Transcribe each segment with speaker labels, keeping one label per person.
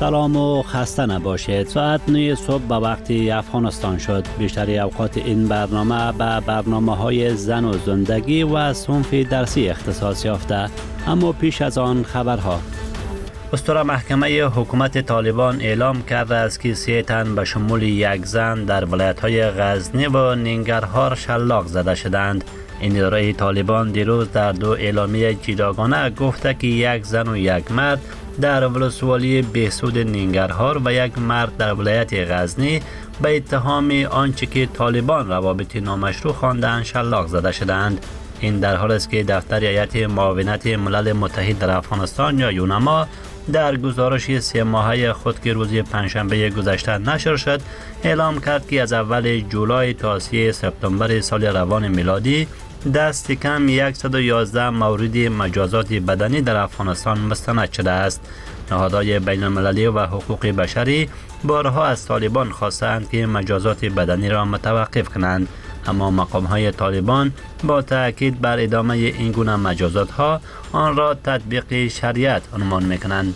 Speaker 1: سلام و خسته نباشید. ساعت 9 صبح به وقت افغانستان شد. بیشتر اوقات این برنامه به برنامه‌های زن و زندگی و صنف درسی اختصاص یافته. اما پیش از آن خبرها. اسطوره محکمه حکومت طالبان اعلام کرده است که 3 تن به شمول یک زن در ولایت‌های غزنی و ننگرهار شلاق زده شدند. این اداره طالبان دیروز در 2 اعلامیه جداگانه گفته که 1 زن و 1 مرد در ولسوالی بهسود ننگرهار و 1 مرد در ولایت غزنی به اتهام آنچه که طالبان روابط نامشروع خواندند شلاق زده شدند. این در حالی است که دفتر هیئت معاونت ملل متحد در افغانستان یا یونما در گزارش 3 ماهه خود که روز پنجشنبه گذشته نشر شد اعلام کرد که از اول جولای تا 3 سپتامبر سال روان میلادی دست کم 111 مورد مجازات بدنی در افغانستان مستند شده است. نهادهای بین المللی و حقوق بشری بارها از طالبان خواستند که مجازات بدنی را متوقف کنند، اما مقام‌های طالبان با تأکید بر ادامه این گونه مجازات ها آن را تطبیق شریعت عنوان می‌کنند.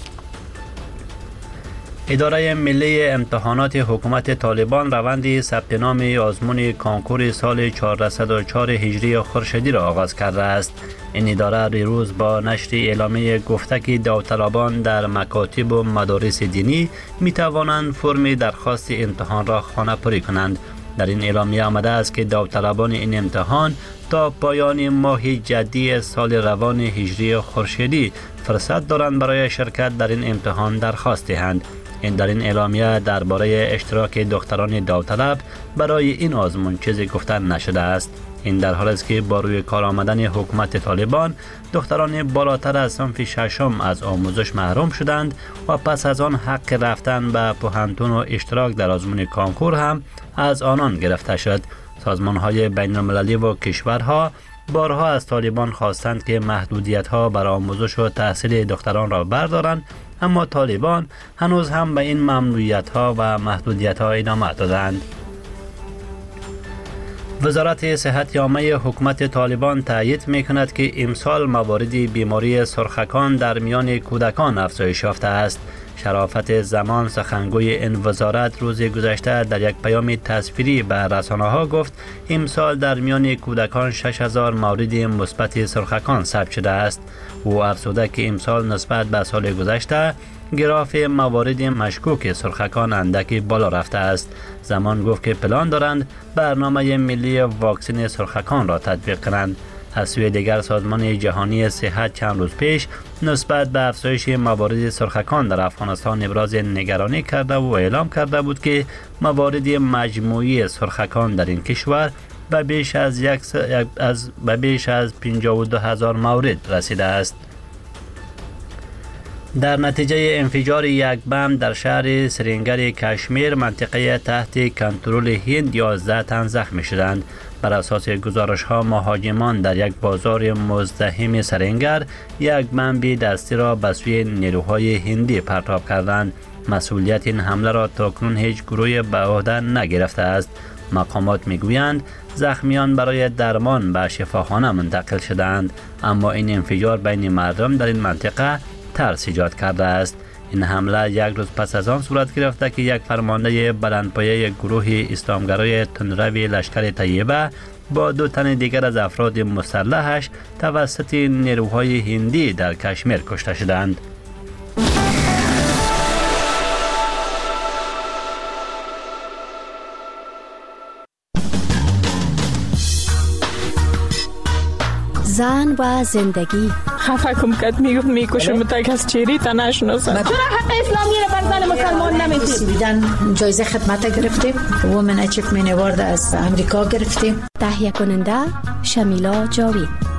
Speaker 1: اداره ملی امتحانات حکومت طالبان روند ثبت نام آزمون کانکور سال 1404 هجری خورشیدی را آغاز کرده است. این اداره دیروز با نشر اعلامیه گفته که داوطلبان در مکاتب و مدارس دینی می توانند فرم درخواست امتحان را خانه‌پری کنند. در این اعلامیه آمده است که داوطلبان این امتحان تا پایان ماه جدی سال روان هجری خورشیدی فرصت دارند برای شرکت در این امتحان درخواست دهند. این در این اعلامیه درباره اشتراک دختران داوطلب برای این آزمون چیزی گفته نشده است. این در حالی است که با روی کار آمدن حکومت طالبان دختران بالاتر از صنف ششم از آموزش محروم شدند و پس از آن حق رفتن به پوهنتون و اشتراک در آزمون کانکور هم از آنان گرفته شد. سازمان‌های بین المللی و کشورها بارها از طالبان خواستند که محدودیت‌ها بر آموزش و تحصیل دختران را بردارند، اما طالبان هنوز هم به این ممنوعیت‌ها و محدودیت‌ها ادامه دادند. وزارت صحت عامه حکومت طالبان تایید می‌کند که امسال موارد بیماری سرخکان در میان کودکان افزایش یافته است. شرافت زمان سخنگوی این وزارت روز گذشته در یک پیام تصویری به رسانه‌ها گفت امسال در میان کودکان 6000 مورد مثبت سرخکان ثبت شده است. او افزوده که امسال نسبت به سال گذشته گراف موارد مشکوک سرخکان اندکی بالا رفته است. زمان گفت که پلان دارند برنامه ملی واکسن سرخکان را تطبیق کنند. از سوی دیگر سازمان جهانی صحت چند روز پیش نسبت به افزایش موارد سرخکان در افغانستان ابراز نگرانی کرده و اعلام کرده بود که موارد مجموعی سرخکان در این کشور به بیش از 52,000 مورد رسیده است. در نتیجه انفجار یک بم در شهر سرینگر کشمیر منطقه تحت کنترل هند 11 تن زخمی شدند. بر اساس گزارش ها مهاجمان در یک بازار مزدحم سرینگر یک بمب دستی را به سوی نیروهای هندی پرتاب کردند. مسئولیت این حمله را تاکنون هیچ گروهی به عهده نگرفته است. مقامات میگویند زخمیان برای درمان به شفاخانه منتقل شدند، اما این انفجار بین مردم در این منطقه ترس ایجاد کرده است. این حمله یک روز پس از آن صورت گرفته که یک فرمانده بلندپایه گروه اسلامگرای تندروی لشکر طیبه با 2 تن دیگر از افراد مسلحش توسط نیروهای هندی در کشمیر کشته شدند.
Speaker 2: زن و زندگی.
Speaker 3: خفه کم کد میکشم تا کس چیری تا نشناسم.
Speaker 4: چرا حق اسلامی رو بر زن مسلمان نمیدید؟
Speaker 5: بیدن جایزه خدمت گرفتیم. وومن اچیومنت اوارد از امریکا گرفتیم.
Speaker 2: تهیه کننده شمیلا جاوید.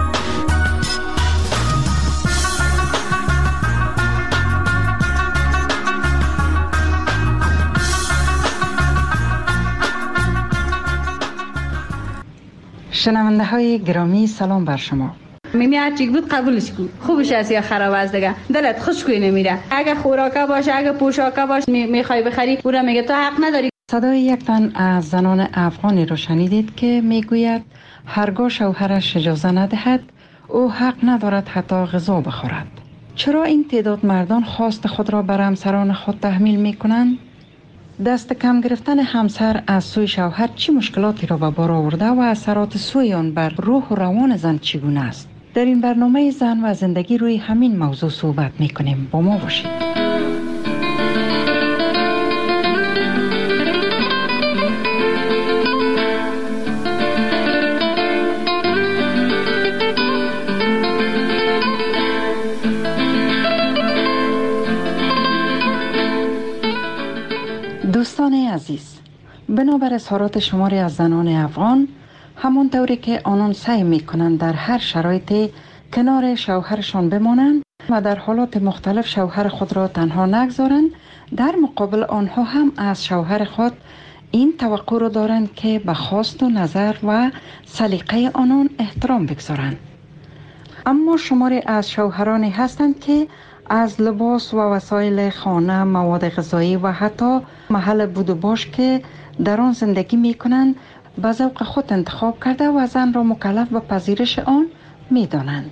Speaker 6: شنونده های گرامی سلام بر شما.
Speaker 4: میمی هرچی بود قبولش کن، خوبش است یا خراب است دیگه، دلت خوشگوی نمیره. اگه خوراکه باشه، اگه پوشاکه باشه میخوای بخری، او را میگه تو حق نداری.
Speaker 6: صدای یک تن از زنان افغانی رو شنیدید که میگوید هرگاه شوهرش اجازه ندهد او حق ندارد حتی غذا بخورد. چرا این تعداد مردان خواست خود را بر همسران خود تحمیل می کنند؟ دست کم گرفتن همسر از سوی شوهر چه مشکلاتی را به بار آورده و اثرات سوی آن بر روح و روان زن چگونه است؟ در این برنامه زن و زندگی روی همین موضوع صحبت می کنیم. با ما باشید. دوستان عزیز، بنابر اظهارات شماری از زنان افغان، همون طوری که آنان سعی می کنند در هر شرایطی کنار شوهرشان بمانند و در حالات مختلف شوهر خود را تنها نگذارند، در مقابل آنها هم از شوهر خود این توقع را دارند که به خواست و نظر و سلیقه آنان احترام بگذارند. اما شماری از شوهرانی هستند که از لباس و وسایل خانه، مواد غذایی و حتی محل بود و باش که در آن زندگی می کنند به ذوق خود انتخاب کرده و زن را مکلف به پذیرش آن می دانند.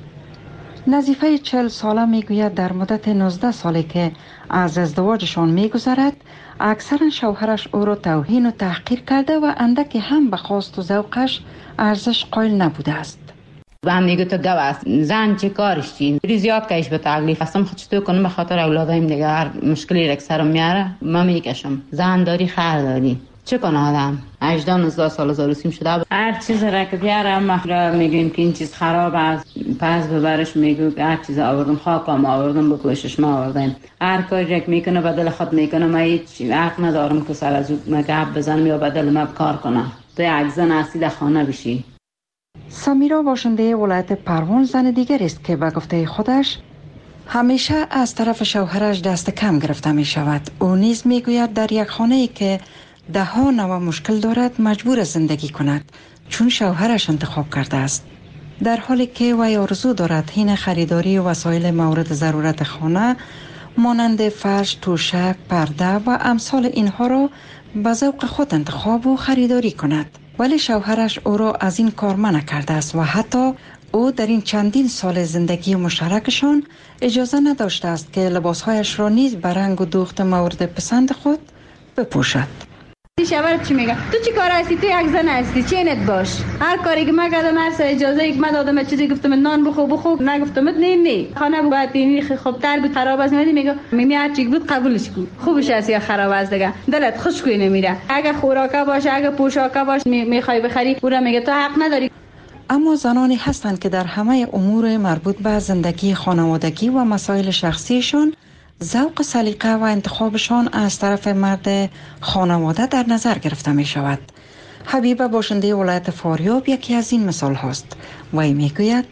Speaker 6: نظیفه 40 ساله می گوید در مدت 19 سالی که از ازدواجشان می گذرد، اکثرا شوهرش او را توهین و تحقیر کرده و اندکی هم به خواست و ذوقش ارزش قائل نبوده است.
Speaker 7: و هم میگه تو گو است، زن چه کارش چی؟ زیاد کهش به تکلیف هستم، خود چطور کنم به خاطر اولادایم دیگه هر مشکلی رک سرم میاره ما میکشم. زن داری خر داری، چه کنه آدم 18-19 سال زاروسیم شده، هر چیز را که بیاره ما میگیم که این چیز خراب است، پس ببرش میگو هر چیز آوردم، خاکم آوردم، بکوشش ما آوردم، هر کاری رک میکنه بدل خود میکنه، ما هیچ حق ندارم که سر از او گپ بزنم یا بدل ما کار کنم. تو یک زن هستی در خانه بشی.
Speaker 6: سمیرا باشنده ولایت پروان زن دیگر است که به گفته خودش همیشه از طرف شوهرش دست کم گرفته می شود. او نیز می گوید در یک خانه ای که ده ها نوع مشکل دارد مجبور زندگی کند چون شوهرش انتخاب کرده است، در حالی که وی آرزو دارد حین خریداری وسایل مورد ضرورت خانه مانند فرش، توشک، پرده و امثال اینها را به ذوق خود انتخاب و خریداری کند. ولی شوهرش او را از این کار منع کرده است و حتی او در این چندین سال زندگی مشترکشان اجازه نداشته است که لباسهایش را نیز به رنگ و دوخت مورد پسند خود بپوشد.
Speaker 4: شوهر چی میگه؟ تو چی کار هستی؟ تو یک زن هستی، چینت باش. هر کاری که من کردم، هر اجازه که من دادم، چیزی گفتم نان بخو نگفتم نه خانه باید اینی خب تر بود خراب است. میگه هر چی بود قبولش کن، خوبش است یا خراب است دیگه دلت خوشگوی نمیره. اگه خوراکه باشه، اگه پوشاکه باشه میخوای بخری، اون میگه تو حق نداری.
Speaker 6: اما زنانی هستند که در همه امور مربوط به زندگی خانوادگی و مسائل شخصیشون ذوق سلیقه و انتخابشان از طرف مرد خانواده در نظر گرفته می شود. حبیبه باشنده ولایت فاریاب یکی از این مثال هست. وی می گوید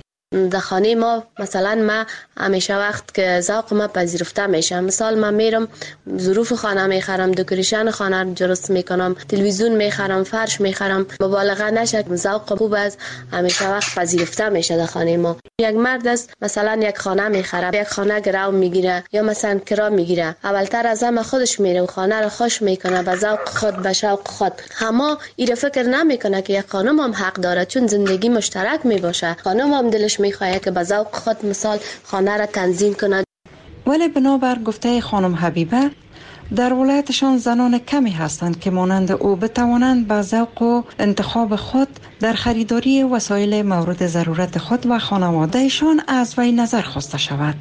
Speaker 8: در خانه ما مثلا ما همیشه وقت که ذوق ما پذیرفته میشه، مثال من میرم ظروف خانه میخرم، دکوریشن خانه درست میکنم، تلویزیون میخرم، فرش میخرم، مبالغه نشه، ذوق خوب است، همیشه وقت پذیرفته میشه در خانه ما. یک مرد است مثلا یک خانه میخره، یک خانه گرو میگیره یا مثلا کرا میگیره، اولتر از همه خودش میره و خانه رو خوش میکنه به ذوق خود، به شوق خود. اما این فکر نمیکنه که یک خانم هم حق داره، چون زندگی مشترک میباشه، خانم هم دلش میخواد که به ذوق خود مثال خانه را تنظیم کند.
Speaker 6: ولی بنابر گفته خانم حبیبه در ولایتشان زنان کمی هستند که مانند او بتوانند به ذوق و انتخاب خود در خریداری وسایل مورد ضرورت خود و خانوادهشان از وی نظر خواسته شود.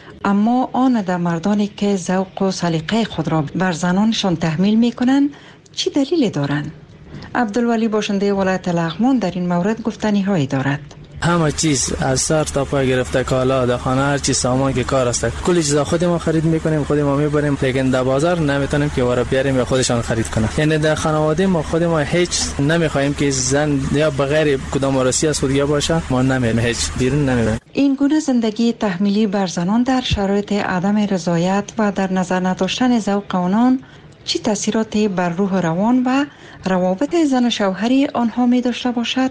Speaker 6: اما آن در مردانی که ذوق و سلیقه خود را بر زنانشان تحمیل می کنند چی دلیلی دارند؟ عبدالولی باشنده ولایت لغمان در این مورد گفتنی هایی دارد.
Speaker 9: همه چیز از سر تا پای گرفته، کالا در خانه، هر چیز سامان که کار است کل چیزا خود ما خرید میکنیم، خود ما میبریم، لیکن در بازار نمیتونیم که ورا بیاریم یا خودشان خرید کنه. یعنی در خانواده ما خود ما هیچ نمیخوایم که زن یا بغیر کدام وارسی از خودیا باشه، ما نمیریم هیچ بیرون نمیریم.
Speaker 6: این گونه زندگی تحمیلی بر زنان در شرایط عدم رضایت و در نظر نداشتن ذوق آنان چه تاثیراتی بر روح روان و روابط زن و شوهری آنها می داشته باشد؟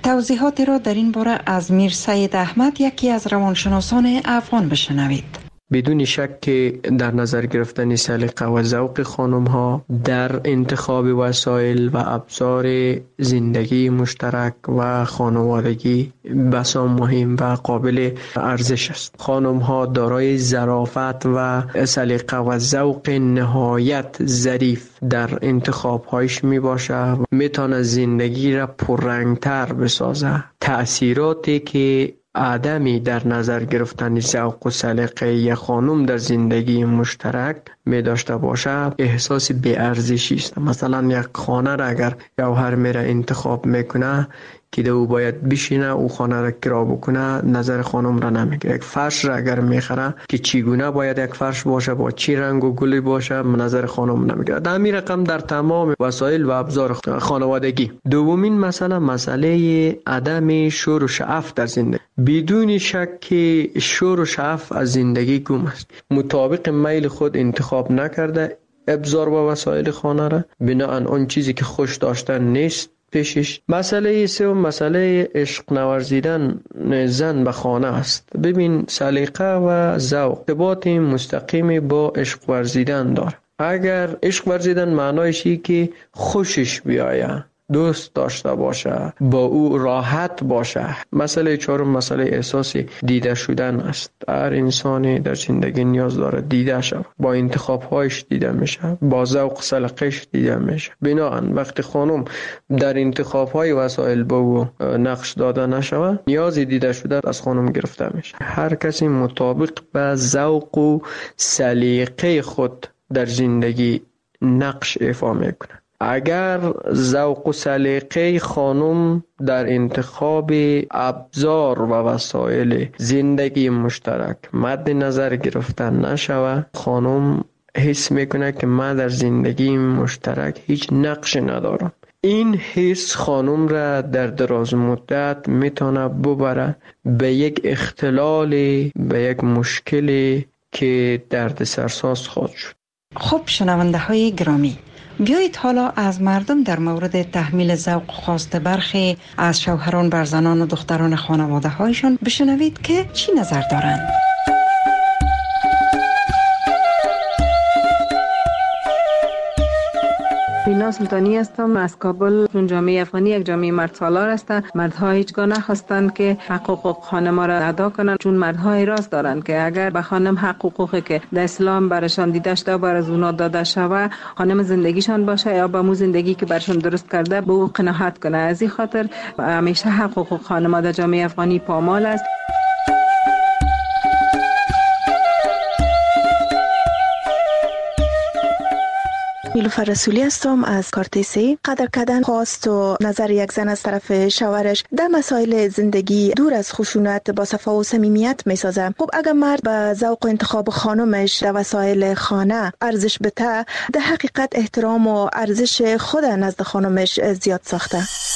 Speaker 6: توضیحاتی را در این باره از میر سید احمد، یکی از روانشناسان افغان، بشنوید.
Speaker 10: بدون شک که در نظر گرفتن سلیقه و ذوق خانم ها در انتخاب وسایل و ابزار زندگی مشترک و خانوادگی بسا مهم و قابل ارزش است. خانم ها دارای ظرافت و سلیقه و ذوق نهایت ظریف در انتخاب هایش می باشه، میتونه زندگی را پررنگتر بسازه. تأثیراتی که عدمی در نظر گرفتن ذوق و سلیقه یک خانم در زندگی مشترک می داشته باشه احساس بی‌ارزشی است. مثلا یک خانه را اگر جوهر میره انتخاب میکنه که او باید بشینه او خانه را کرا بکنه، نظر خانم را نمیگیره. یک فرش را اگر میخره که چگونه باید یک فرش باشه، با چی رنگ و گلی باشه، نظر خانم نمیگیره. در همین رقم در تمام وسایل و ابزار خانوادگی. دومین مسئله عدم شور و شعف در زندگی. بدون شک که شور و شعف از زندگی گم است. مطابق میل خود انتخاب نکرده ابزار و وسایل خانه را، بناهن آن چیزی که خوش داشتن نیست پیشش. مسئله سوم مسئله عشق نورزیدن زن به خانه است. ببین سلیقه و ذوق ارتباط مستقیم با عشق ورزیدن داره. اگر عشق ورزیدن معنایشی که خوشش بیایه، دوست داشته باشه، با او راحت باشه. مسئله چهارم مسئله احساس دیده شدن است. هر انسانی در زندگی نیاز داره دیده شود. با انتخاب‌هایش دیده میشه، با ذوق سلیقه‌اش دیده میشه. بنابراین وقتی خانم در انتخاب‌های وسایل با او نقش داده نشود، نیاز دیده شده از خانم گرفته میشه. هر کسی مطابق به ذوق و سلیقه خود در زندگی نقش ایفا میکنه. اگر ذوق و سلیقه خانم در انتخاب ابزار و وسایل زندگی مشترک مد نظر گرفتن نشود، خانم حس میکنه که من در زندگی مشترک هیچ نقش ندارم. این حس خانم را در دراز مدت میتونه ببره به یک اختلال، به یک مشکلی که دردسرساز خواهد شد.
Speaker 6: خب شنونده های گرامی، بیایید حالا از مردم در مورد تحمیل ذوق خواست برخی از شوهران بر زنان و دختران خانواده هایشان بشنوید که چی نظر دارند.
Speaker 11: بینا سلطانی هستم از کابل. چون جامعه افغانی یک جامعه مرد سالار است، مردها هیچگاه نخواستند که حقوق خانم را ادا کنند، چون مردها اعتراض دارند که اگر به خانم حقوقی که در اسلام برشان دیده شده بر از اونا داده شود، خانم زندگیشان باشه یا با مو زندگی که برشان درست کرده به او قناعت کنه. از این خاطر همیشه حقوق خانم در جامعه افغانی پامال است.
Speaker 12: نیلوفر رسولی هستم از کارتیسی. قدر کردن خواست و نظر یک زن از طرف شوهرش در مسائل زندگی دور از خشونت با صفا و صمیمیت میسازه. خب اگر مرد به ذوق و انتخاب خانمش در وسایل خانه ارزش بده، در حقیقت احترام و ارزش خود نزد خانمش زیاد ساخته.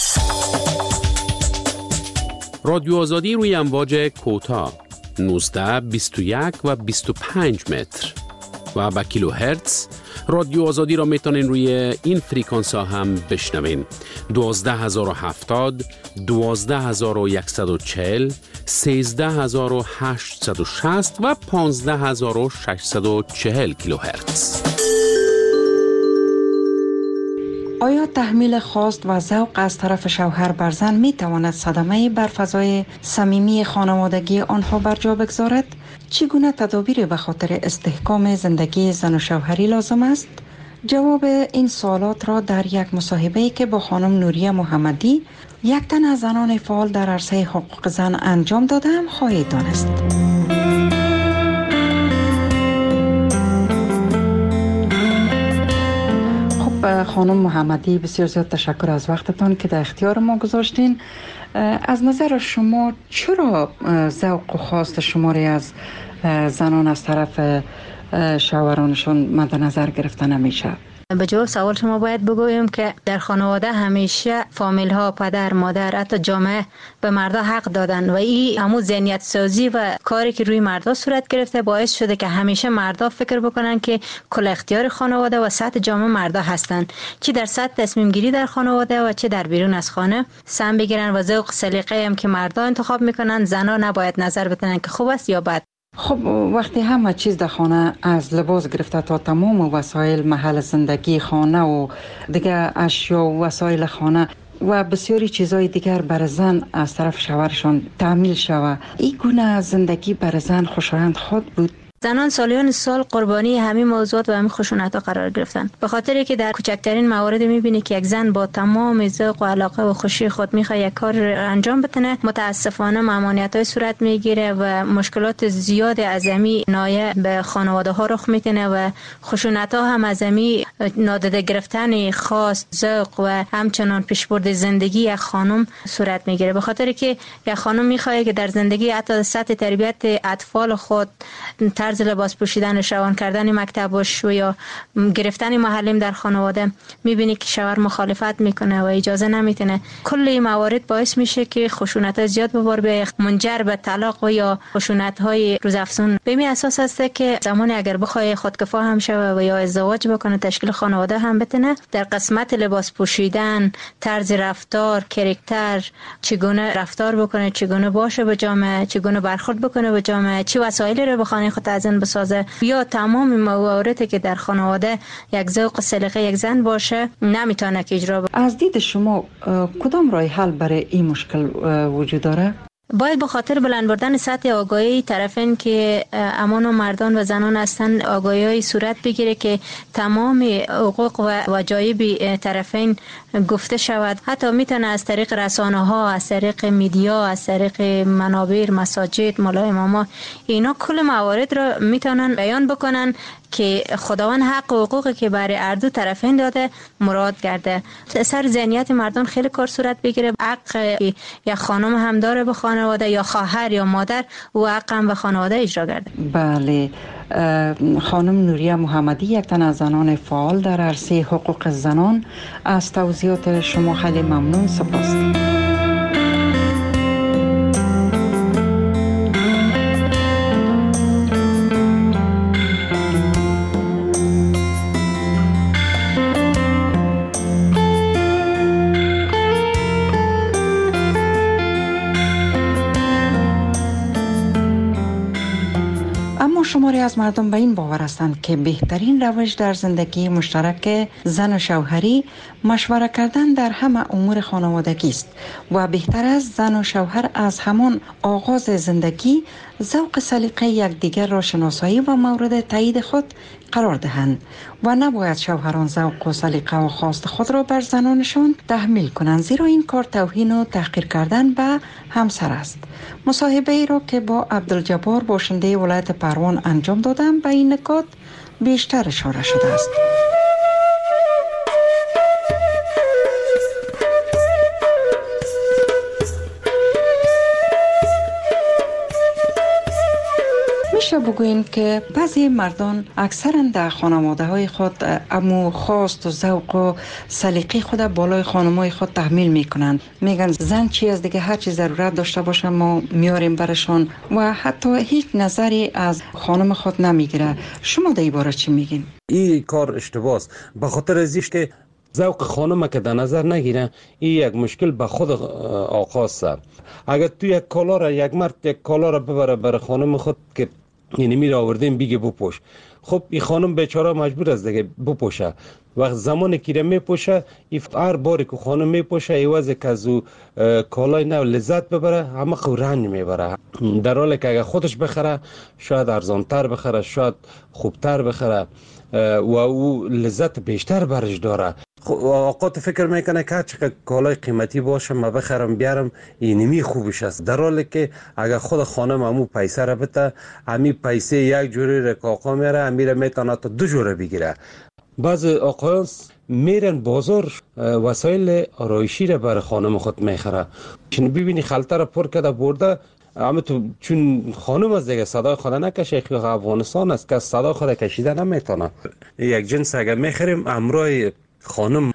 Speaker 13: رادیو آزادی روی امواج کوتاه 19 21 و 25 متر و با کیلو هرتز. رادیو آزادی را میتونین روی این فریکانس ها هم بشنوین. 12070 12140 13860 و 15640 کیلوهرتز.
Speaker 6: آیا تحمیل خواست و ذوق از طرف شوهر بر زن می تواند صدمه بر فضای صمیمی خانوادگی آنها بر جا بگذارد؟ چگونه تدابیر به خاطر استحکام زندگی زن و شوهری لازم است؟ جواب این سوالات را در یک مصاحبه‌ای که با خانم نوریه محمدی، یک تن از زنان فعال در عرصه حقوق زن انجام دادم خواهید دانست. خانم محمدی، بسیار زیاد تشکر از وقتتان که در اختیار ما گذاشتین. از نظر شما چرا ذوق و خواست شماری از زنان از طرف شوهرانشون مد نظر گرفته نمیشه؟
Speaker 7: به جواب سوال شما باید بگویم که در خانواده همیشه فامیل ها، پدر، مادر، حتی جامعه به مردا حق دادن و این همون ذهنیت سازی و کاری که روی مردا صورت گرفته باعث شده که همیشه مردا فکر بکنن که کل اختیار خانواده و سطح جامعه مردا هستن، چه در سطح تصمیم گیری در خانواده و چه در بیرون از خانه سهم بگیرن و ذوق سلیقه هم که مردا انتخاب میکنن زنا نباید نظر بدن که خوب است یا بد.
Speaker 6: خب وقتی همه چیز در خانه از لباس گرفته تا تمام وسایل محل زندگی خانه و دیگه اشیا و وسایل خانه و بسیاری چیزهای دیگر بر زن از طرف شوهرشان تحمیل شود، این گونه زندگی بر زن خوشایند خود بود؟
Speaker 14: زنان سالیان سال قربانی همین موضوعات و همین خشونت‌ها قرار گرفتن، به خاطری که در کوچکترین موارد می‌بینی که یک زن با تمام ذوق و علاقه و خوشی خود می‌خواد یک کار انجام بده، متاسفانه ممانعت‌های صورت می‌گیره و مشکلات زیاد عظیمی نایه به خانواده‌ها رخ می‌کنه و خشونت‌ها هم عظیمی نادیده گرفتن خاص ذوق و همچنان پیشبرد زندگی یک خانم صورت می‌گیره، به خاطری که یک خانم می‌خواد که در زندگی حتی سطح تربیت اطفال خود، طرز لباس پوشیدن، روان کردن مکتبش و یا گرفتن معلم در خانواده میبینی که شوهر مخالفت میکنه و اجازه نمیتونه. کل این موارد باعث میشه که خشونت زیاد به بار بیاد، منجر به طلاق و یا خشونت های روزافزون. به این اساس است که زمانی اگر بخواد خودکفا هم شوه و یا ازدواج بکنه، تشکیل خانواده هم بتونه، در قسمت لباس پوشیدن، طرز رفتار، کاراکتر، چگونه رفتار بکنه، چگونه باشه به جامعه، چگونه برخورد بکنه به جامعه، چه وسایلی رو به خانه خود تزیین بسازه، یا تمام مواردی که در خانواده یک ذوق سلیقه یک زن باشه نمیتونه که اجرا بکنه.
Speaker 6: از دید شما کدام راه حل برای این مشکل وجود داره؟
Speaker 14: باید به خاطر بلند بردن سطح آگاهی طرفین که امان و مردان و زنان هستند، آگاهی صورت بگیره که تمام حقوق و واجب طرفین گفته شود. حتی میتونه از طریق رسانه ها، از طریق میدیا، از طریق منابر، مساجد، مولای اماما، اینا کل موارد رو میتونن بیان بکنن که خداوند حق و حقوقی که برای هر دو طرفین داده مراد کرده. سر ذهنیت مردان خیلی کار صورت بگیره. حق یا خانم هم داره به خانواده، یا خواهر یا مادر و حق هم به خانواده اجرا کرده.
Speaker 6: بله، خانم نوریه محمدی، یک تن از زنان فعال در عرصه حقوق زنان، از توضیحات شما خیلی ممنون، سپاس. شماری از مردم به این باور هستند که بهترین روش در زندگی مشترک زن و شوهری مشوره کردن در همه امور خانوادگی است و بهتر است زن و شوهر از همان آغاز زندگی ذوق سلیقه یکدیگر را شناسایی و مورد تایید خود قرار دهند و نباید شوهران ذوق و سلیقه و خواست خود را بر زنانشان تحمیل کنند، زیرا این کار توهین و تحقیر کردن به همسر است. مصاحبه ای را که با عبدالجبار باشنده ولایت پروان انجام دادم به این نکات بیشتر اشاره شده است. میشه بگوییم که بعضی مردان اکثرا در خانواده های خود امو خواست و ذوق و سلیقه خود بالای خانمای خود تحمیل میکنند. میگن زن چی از دیگه، هر چی ضرورت داشته باشه ما میاریم برشان و حتی هیچ نظری از خانم خود نمیگیره. شما در این باره چی میگین؟
Speaker 15: این کار اشتباه است، به خاطر ازیش که ذوق خانم که در نظر نگیره، این یک مشکل به خود آقاست. اگر تو یک کالا را، یک مرد یک کالا را ببره برای خانم خود که یعنی میره آوردیم بگه بپوش، خب این خانم بیچاره مجبور است دیگه بپوشه. وقت زمانی که میپوشه، هر باری که خانم میپوشه ایوازه که از او کالای نو لذت ببره، همه خو رنج میبره، در حالی که اگر خودش بخره شاید ارزانتر بخره، شاید خوبتر بخره و او لذت بیشتر برش داره. اوقات فکر میکنه که چقدر کالای قیمتی باشه ما بخرم بیارم اینمی خوبش است، در حالی که اگر خود خانم همو پیسه را بده، همی پیسه یک جوری را که آقا میره، همی را میتونه تا 2 جوره بگیره. بعض آقایان میرن بازار وسایل آرایشی را برای خانم خود میخره، چون ببینی خلطه را پر کرده برده، اما تو چون خانم از دیگه صدای خود نکشه، که افغانستان است که صدای خود کشیده نمیتونه. یک جنس اگر میخریم امرای خانم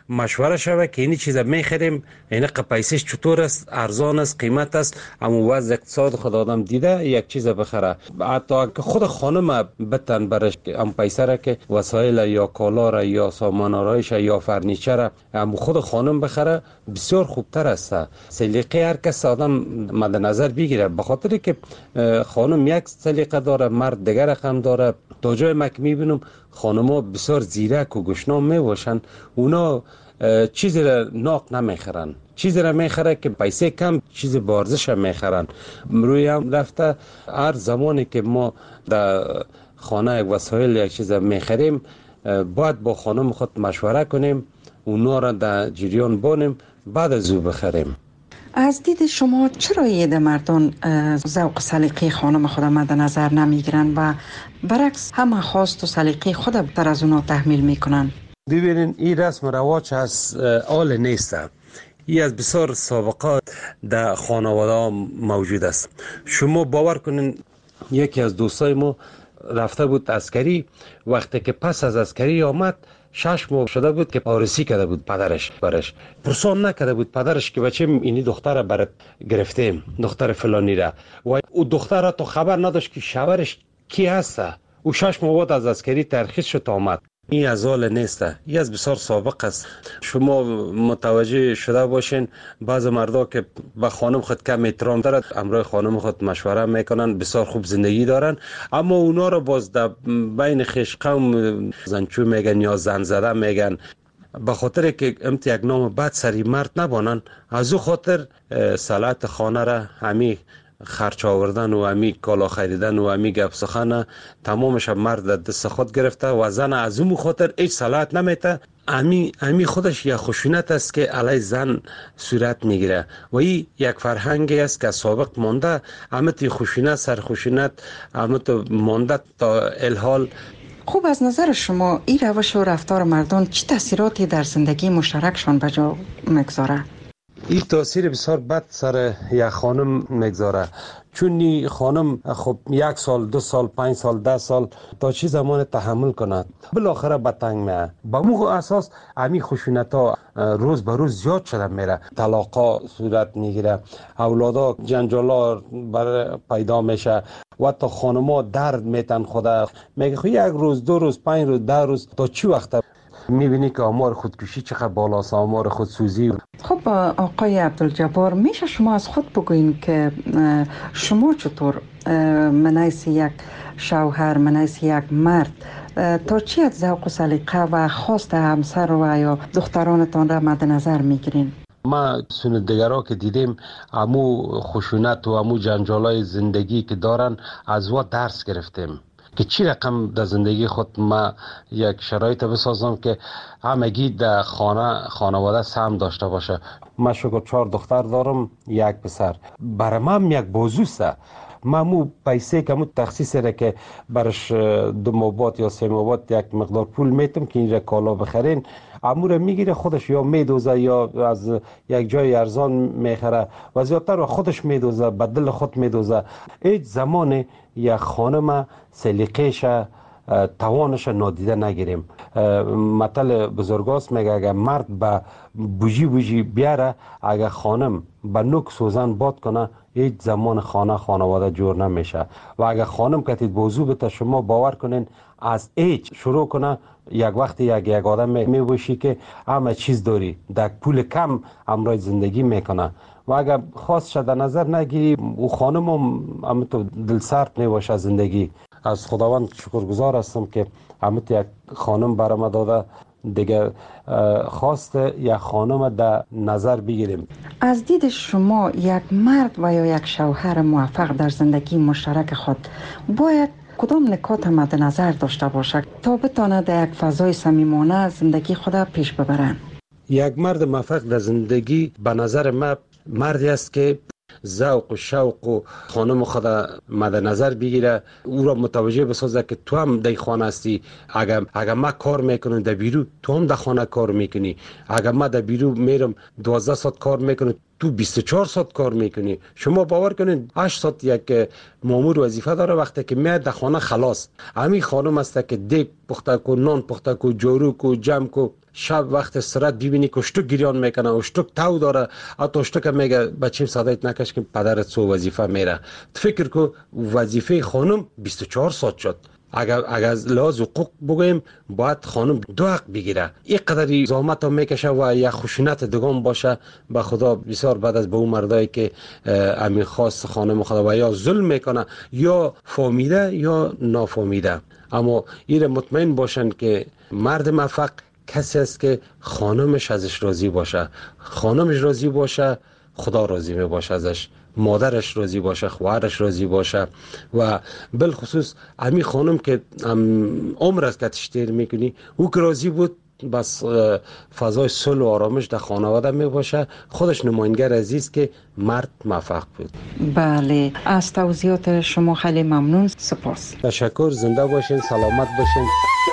Speaker 15: مشوره شوه که این چیزا میخریم این پیسش چطور است، ارزان است، قیمت است، اما وضع اقتصاد خود آدم دیده یک چیز بخره. حتی که خود خانم بتن برش ام پیسه را که وسایل یا کالا را یا سامان آرایش یا فرنیچر ام خود خانم بخره بسیار خوبتر است. سلیقه هر کس آدم مد نظر بگیره، به خاطر که خانم یک سلیقه داره، مرد دیگر رقم داره. تا جای ما که میبینم خانم‌ها بسیار زیرک و گشنام میباشن، اونا چیزی را ناق نمیخرن، چیزی را میخره که پیسه کم چیز بارزش میخرن. روی هم رفته هر زمانی که ما در خانه یک وسایل یک چیز میخریم باید با خانم خود مشوره کنیم، اونا را در جریان بانیم، بعد از او بخریم.
Speaker 6: از دید شما چرا ایده مردان ذوق و سلیقه خانم خود مد نظر نمیگیرن و برعکس همه خواست و سلیقه خود بیشتر از اونا تحمیل میکنن؟
Speaker 15: ببینین این رسم رواج از آل نیست، این از بسیار سابقات در خانواده موجود است. شما باور کنین یکی از دوستای ما رفته بود عسکری، وقتی که پس از عسکری آمد 6 ماه شده بود که آرسی کرده بود پدرش برش، پرسان نکرده بود پدرش که بچه اینی دختر برات گرفتیم، دختر فلانی را، و او دختر را تو خبر نداشت که شوهرش کی هست. او 6 ماه بعد از عسکری ترخیص شد آمد. این از حال نیست، این از بسیار سابق است. شما متوجه شده باشین بعض مردا که به خانم خود کم احترام دارد، امرای خانم خود مشوره میکنن، بسیار خوب زندگی دارن، اما اونا رو باز در بین خویش قوم زنچو میگن یا زن زده میگن، به خاطر که امت یک نام بد سری مرد نبانن. از او خاطر صلاحیت خانه را همی خرچ آوردن و همی کالا خریدن و همی گپ سخن تمامش مرد دست خود گرفته و زن از اون خاطر هیچ صلاحیت نمیته. همی خودش یک خشونت است که علیه زن صورت میگیره و این یک فرهنگی است که سابق مانده. همت خشونت سر خشونت همت مانده تا الحال.
Speaker 6: خوب، از نظر شما این روش و رفتار مردان چه تاثیراتی در زندگی مشترکشان به جا میگذاره؟
Speaker 15: این تاثیر بسیار بد سر یک خانم میگذاره، چون این خانم خب 1 سال 2 سال 5 سال 10 سال تا چی زمان تحمل کند، بالاخره به تنگ میه. با مو اساس همین خشونت ها روز به روز زیاد شده میره، طلاقا صورت میگیره، اولادا جنجالا پیدا میشه و تا خانما درد میتن خدا میگه خب 1 روز 2 روز 5 روز 10 روز تا چی وقت میبینی که آمار خودکشی چقدر بالاست، آمار خودسوزی.
Speaker 6: خب آقای عبدالجبار، میشه شما از خود بگوین که شما چطور منیس یک شوهر، منیس یک مرد تا چی از ذوق و سلیقه و خواست همسر و یا دخترانتان را مد نظر میگیرین؟
Speaker 15: ما سندگرها که دیدیم امو خشونت و امو جنجالای زندگی که دارن از و درس گرفتیم که چی رقم در زندگی خود ما یک شرایط بسازم که همگی در خانواده سهم داشته باشه. من شکر 4 دختر دارم 1 پسر، برای من یک بازوست. من مو پیسه که مو تخصیص را که برش 2 ماه بعد یا 3 ماه بعد یک مقدار پول میتم که این را کالا بخرین، امور میگیره خودش یا میدوزه یا از یک جای ارزان میخره و زیادتر خودش میدوزه، به دل خود میدوزه. هیچ زمان یک خانم سلیقه‌ش توانش نادیده نگیریم. مثل بزرگاست میگه اگر مرد به بوجی بیاره، اگر خانم به نوک سوزن باد کنه، هیچ زمان خانواده جور نمیشه. و اگر خانم کتید بوزو بته، شما باور کنین از هیچ شروع کنه، یک وقتی یک آدم میبوشی که همه چیز داری، در پول کم امرای زندگی میکنه. و اگر خواست شده نظر نگیری، او خانم هم تو دل سرد نباشه زندگی. از خداوند شکرگزار هستم که همت یک خانم برام داده، دیگه خواست یک خانم در نظر بگیریم.
Speaker 6: از دید شما یک مرد و یا یک شوهر موفق در زندگی مشترک خود باید کدام نکات مد نظر داشته باشد تا بتواند در یک فضای صمیمانه زندگی خود پیش ببرند؟
Speaker 15: یک مرد موفق در زندگی به نظر من مردی است که ذوق و شوق و خانم خود مد نظر بگیره، او را متوجه بسازه که تو هم در خانه هستی. اگر ما کار میکنم در بیرو، تو هم در خانه کار میکنی. اگر ما در بیرو میرم 12 ساعت کار میکنم، تو 24 ساعت کار میکنی. شما باور کنین 8 ساعت یک مامور وظیفه داره، وقتی که میاد در خانه خلاص. همین خانم است که دیگ پخته کو، نان پخته کو، جارو کو، جمع کو. شب وقت استراحت ببینی که اشتک گریان میکنه، اشتک تو داره، حتی اشتک میگه بچیم صدایت نکش که پدرت سو وظیفه میره. فکر کو وظیفه خانم 24 ساعت شد. اگر از لحاظ حقوق بگویم باید خانم 2 حق بگیره. این قدری زحمت هم میکشه و یا خشونت دگان باشه. به خدا بسیار بعد از به اون مردایی که امین خواست خانم خدا و یا ظلم میکنه یا فهمیده یا نافهمیده. اما این مطمئن باشن که مرد موفق کسی است که خانمش ازش راضی باشه. خانمش راضی باشه خدا راضی می باشه ازش، مادرش راضی باشه، خواهرش راضی باشه. و بالخصوص همین خانم که عمر است که تشتیر میکنی او که راضی بود، بس فضای صلح و آرامش در خانواده می باشه. خودش نماینگر عزیز که مرد موفق بود.
Speaker 6: بله، از توضیحات شما خیلی ممنون. سپاس.
Speaker 15: تشکر. زنده باشین، سلامت باشین.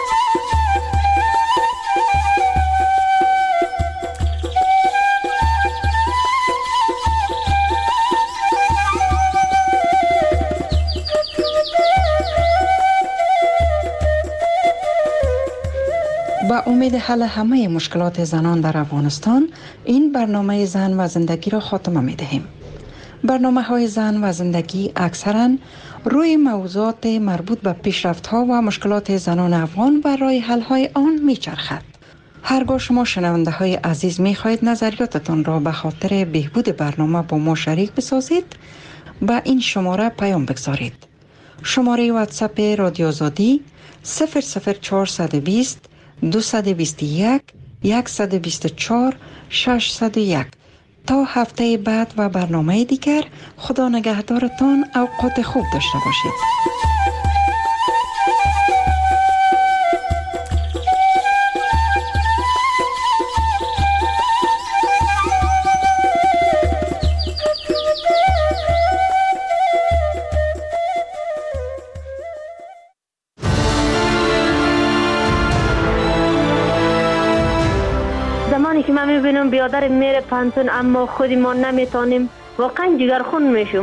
Speaker 6: با امید حل همه مشکلات زنان در افغانستان، این برنامه زن و زندگی را خاتمه می دهیم. برنامه های زن و زندگی اکثراً روی موضوعات مربوط به پیشرفت ها و مشکلات زنان افغان و راه حل های آن می چرخد. هرگاه شما شنونده های عزیز می خواهید نظریاتتان را به خاطر بهبود برنامه با ما شریک بسازید، با این شماره پیام بگذارید. شماره واتساپ رادیو آزادی 00420 221 124 601. تا هفته بعد و برنامه دیگر، خدا نگهدارتان. اوقات خوب داشته باشید.
Speaker 16: که من میبینم بیادر میره پانتون اما خودی ما نمیتونیم، واقعا جگرخون میشم.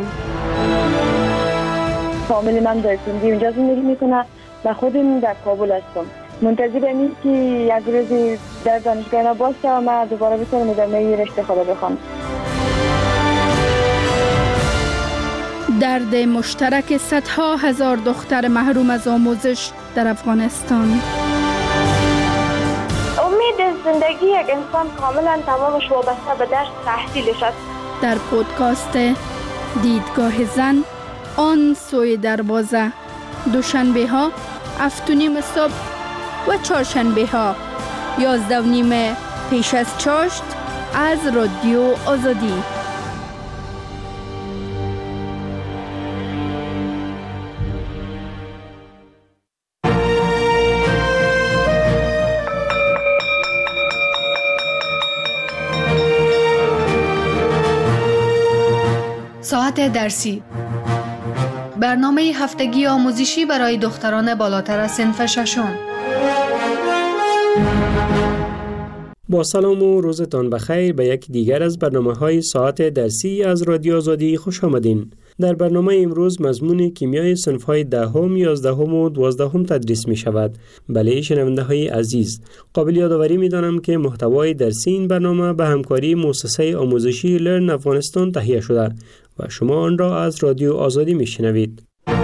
Speaker 17: فامیل من در سندی اونجا زندگی میکنه و خودم در کابل هستم. منتظر امید که یک روزی در دانشگاه باشه و من دوباره بتونم ادامه رشته خود بخونم.
Speaker 18: درد مشترک صدها هزار دختر محروم از آموزش در افغانستان.
Speaker 17: زندگی یک انسان کاملا تمامش وابسته به درس تحصیلش است.
Speaker 18: در پودکاست دیدگاه زن، آن سوی دروازه، دوشنبه ها 7:30 صبح و چهارشنبه ها 11:30 پیش از چاشت از رادیو آزادی. ساعت درسی، برنامه هفتگی آموزشی برای دختران بالاتر از صنف ششم.
Speaker 19: با سلام و روزتان بخیر به یک دیگر از برنامه‌های ساعت درسی از رادیو آزادی خوش آمدین. در برنامه امروز مضمون کیمیای صنف‌های 10، 11 و 12 تدریس می شود. بله شنونده‌های عزیز، قابل یادآوری می‌دانم که محتوای درسی این برنامه به همکاری مؤسسه آموزشی لرن افغانستان تهیه شده و شما آن را از رادیو آزادی می‌شنوید.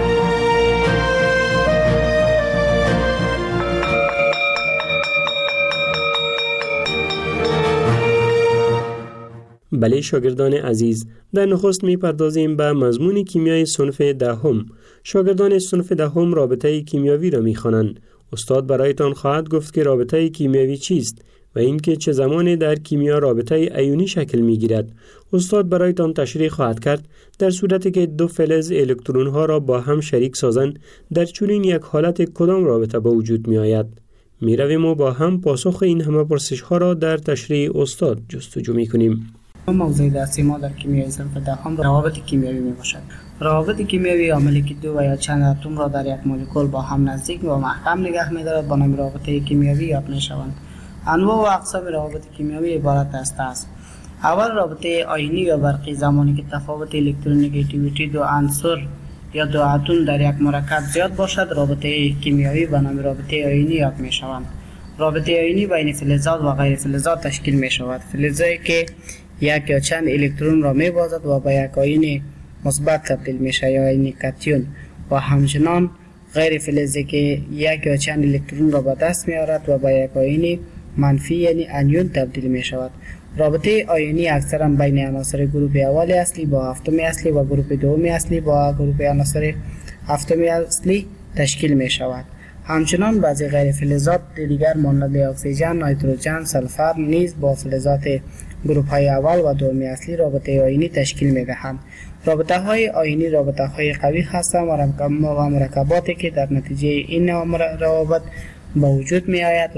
Speaker 19: بله شاگردان عزیز، در نخست می‌پردازیم به مضمون کیمیای صنف 10. شاگردان صنف 10 رابطه کیمیاوی را می‌خوانند. استاد برایتان خواهد گفت که رابطه کیمیاوی چیست و اینکه چه زمانی در کیمیا رابطه ایونی شکل می‌گیرد. استاد برایتان تشریح خواهد کرد در صورتی که دو فلز الکترون‌ها را با هم شریک سازند، در چنین یک حالت کدام رابطه به وجود می‌آید. می‌رویم و با هم پاسخ این همه پرسش‌ها را در تشریح استاد جستجو می‌کنیم.
Speaker 20: موضوع درسی ما در کیمیای صنف 10 روابط کیمیایی میباشد. روابط کیمیایی عاملی که دو و یا چند اتم را در یک مولکول با هم نزدیک و محکم نگه می‌دارد به نام روابط کیمیایی یافت می‌شوند. انواع و اقسام روابط کیمیایی عبارت است اول رابطه آیونی یا برقی زمانی که تفاوت الکترونگیتیویتی دو عنصر یا دو اتم در یک مرکب زیاد باشد رابطه کیمیایی به نام رابطه آیونی یاد می شوند. رابطه آیونی بین فلزات و غیر فلزات تشکیل می شود. فلزی که یک یا چند الکترون را می بازد و به یک آیون مثبت تبدیل می شود یا آیون کاتیون و همچنان غیر فلزی که یک یا چند الکترون را به دست می آورد و به یک آیون منفی یعنی انیون تبدیل می شود. رابطه آیونی اکثرا بین عناصر گروه اول اصلی با هفتم اصلی و گروه دوم اصلی با گروه عناصر هفتم اصلی تشکیل می شود. همچنان بعضی غیر فلزات دیگر مانند اکسیژن، نیتروژن، سلفر نیز با فلزات گروه های اول و دوم اصلی رابطه آیونی تشکیل می دهند. رابطه های آیونی رابطه های قوی هستند و مرکباتی که در نتیجه این روابط به وجود می آید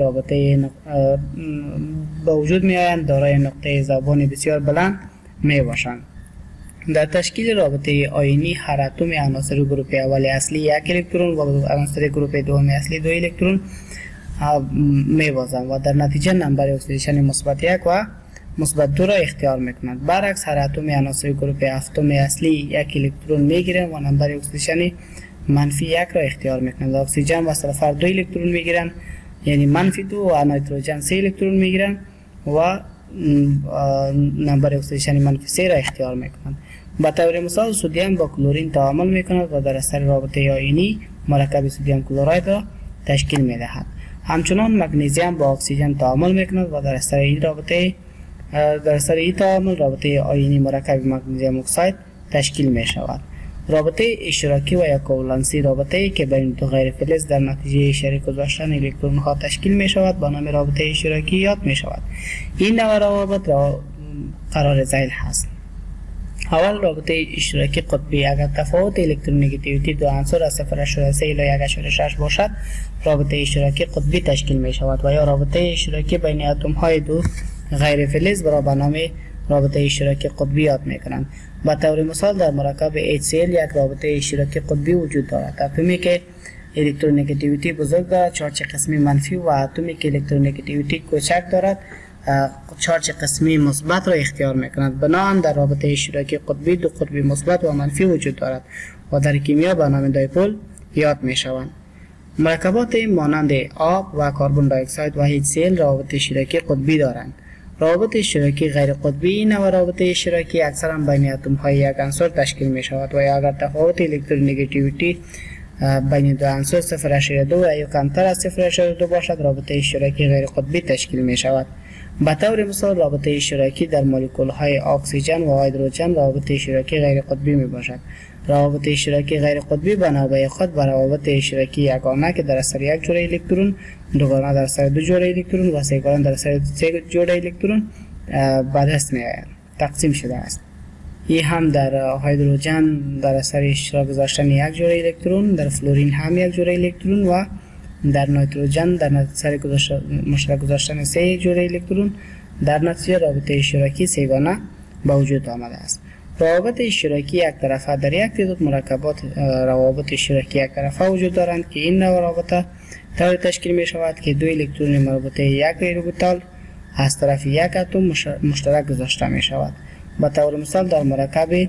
Speaker 20: دارای نقطه ذوبان بسیار بلند می باشند. در تشکیل رابطه آیونی هر اتم عناصر گروه اول اصلی یک الکترون و عناصر گروه دوم اصلی دو الکترون می بازند و در نتیجه نمبر اکسیدیشن مثبت 1 و مثبت 2 را اختیار می کنند. برعکس هر اتم عناصر گروه هفتم اصلی یک الکترون می گیرند و نمبر اکسیدیشن منفی 1 را اختیار می کنند. اکسیژن و سلفر 2 الکترون می گیرند یعنی منفی 2 و نیتروژن 3 الکترون می گیرند و نمبر اکسیدیشن منفی 3 را اختیار می کنند. به طور مثال سدیم با کلورین تعامل می کند و در اثر رابطه آیونی مرکب سدیم کلراید را تشکیل می دهد. همچنان مگنیزیم با اکسیژن تعامل می کند و در اثر این تعامل رابطه آیونی مرکب مگنیزیم اکساید تشکیل می شود. رابطه اشتراکی و یا کوولنسی رابطه‌ای که بین دو غیر فلز در نتیجه شریک گذاشتن الکترون ها تشکیل می شود با نام رابطه اشتراکی یاد می شود. این نوع روابط را قرار ذیل هست. اول رابطه اشتراکی قطبی اگر تفاوت الکترونگیتیویتی دو عنصر از 0.3 الی 1.6 باشد رابطه اشتراکی قطبی تشکیل می شود و یا رابطه اشتراکی بین اتم های دو غیر فلز را به نام رابطه اشتراکی قطبی یاد می کنند. به طور مثال در مرکب HCl یک رابطه اشتراکی قطبی وجود دارد. اتمی که الکترونگیتیویتی بزرگ دارد چارج قسمی منفی و اتمی که الکترونگیتیویتی کوچک دارد چارج قسمی مثبت را اختیار می کند. بنابراین در رابطه اشتراکی قطبی دو قطبی مثبت و منفی وجود دارد و در کیمیا به نام دایپول یاد می شوند. مرکبات مانند آب و کربن دی اکساید و HCl رابطه اشتراکی قطبی دارند. روابط اشتراکی غیر قطبی این نوع روابط اشتراکی اکثرا بین اتم های یک عنصر تشکیل می شود و اگر تفاوت الکترونگیتیویتی بین دو عنصر 0.2 یا کمتر از 0.2 باشد رابطه اشتراکی غیر قطبی تشکیل می شود. به طور مثال رابطه اشتراکی در مولکول های اکسیژن و هیدروژن روابط اشتراکی غیر قطبی می باشد. روابط اشتراکی غیر قطبی به نوبه خود به روابط اشتراکی یگانه که در اثر یک جوره الکترون، دوگانه در اثر دو جوره الکترون و سه‌گانه در اثر سه جوره الکترون به دست می‌آید. تقسیم شده است. این هم در هیدروژن در اثر اشتراک گذاشتن یک جوره الکترون، در فلورین هم یک جوره الکترون و در نیتروژن در اثر مشترک گذاشتن سه جوره الکترون در نتیجه رابطه اشتراکی سه‌گانه به وجود آمده است. روابط اشتراکی یک طرفه در یک تعداد مرکبات روابط اشتراکی یک طرفه وجود دارند که این نوع رابطه طوری تشکیل می شود که دو الکترون مربوطه یک اوربیتال از طرف یک اتم مشترک گذاشته می شود. به طور مثال در مرکب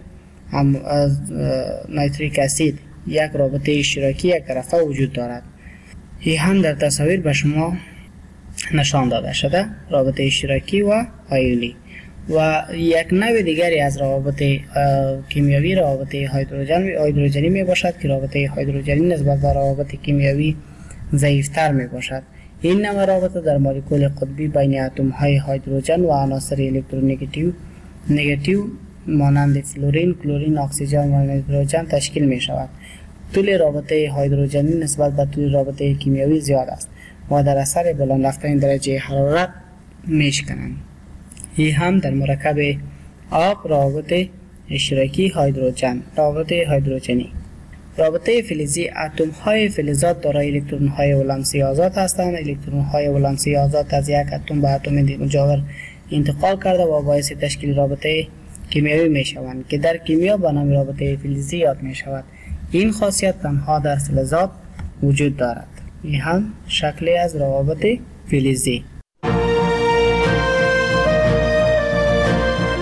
Speaker 20: نیتریک اسید یک رابطه اشتراکی یک طرفه وجود دارد. این هم در تصاویر به شما نشان داده شده رابطه اشتراکی و آیونی. و یک نوع دیگری از روابط کیمیایی روابط هیدروژنی می باشد که رابطه هیدروژنی نسبت به روابط کیمیایی ضعیفتر می باشد. این نوع رابطه در مولکول قطبی بین اتم های هیدروژن و عناصر الکترونگیتیو مانند فلورین، کلورین، اکسیژن و نیتروژن تشکیل می شود. طول رابطه هیدروژنی نسبت به طول رابطه کیمیایی زیاد است و در اثر بلند رفتن درجه حرارت می شکنند. این هم در مرکب آب روابط اشتراکی هیدروژن روابط هیدروژنی. رابطه فلزی اتم های فلزات دارای الکترون های ولانسی آزاد هستند. الکترون های ولانسی آزاد از یک اتم به اتم مجاور انتقال کرده و باعث تشکیل رابطه کیمیایی می شوند که در کیمیا به نام رابطه فلزی یاد می شود. این خاصیت تنها در فلزات وجود دارد. این هم شکلی از روابط فلزی.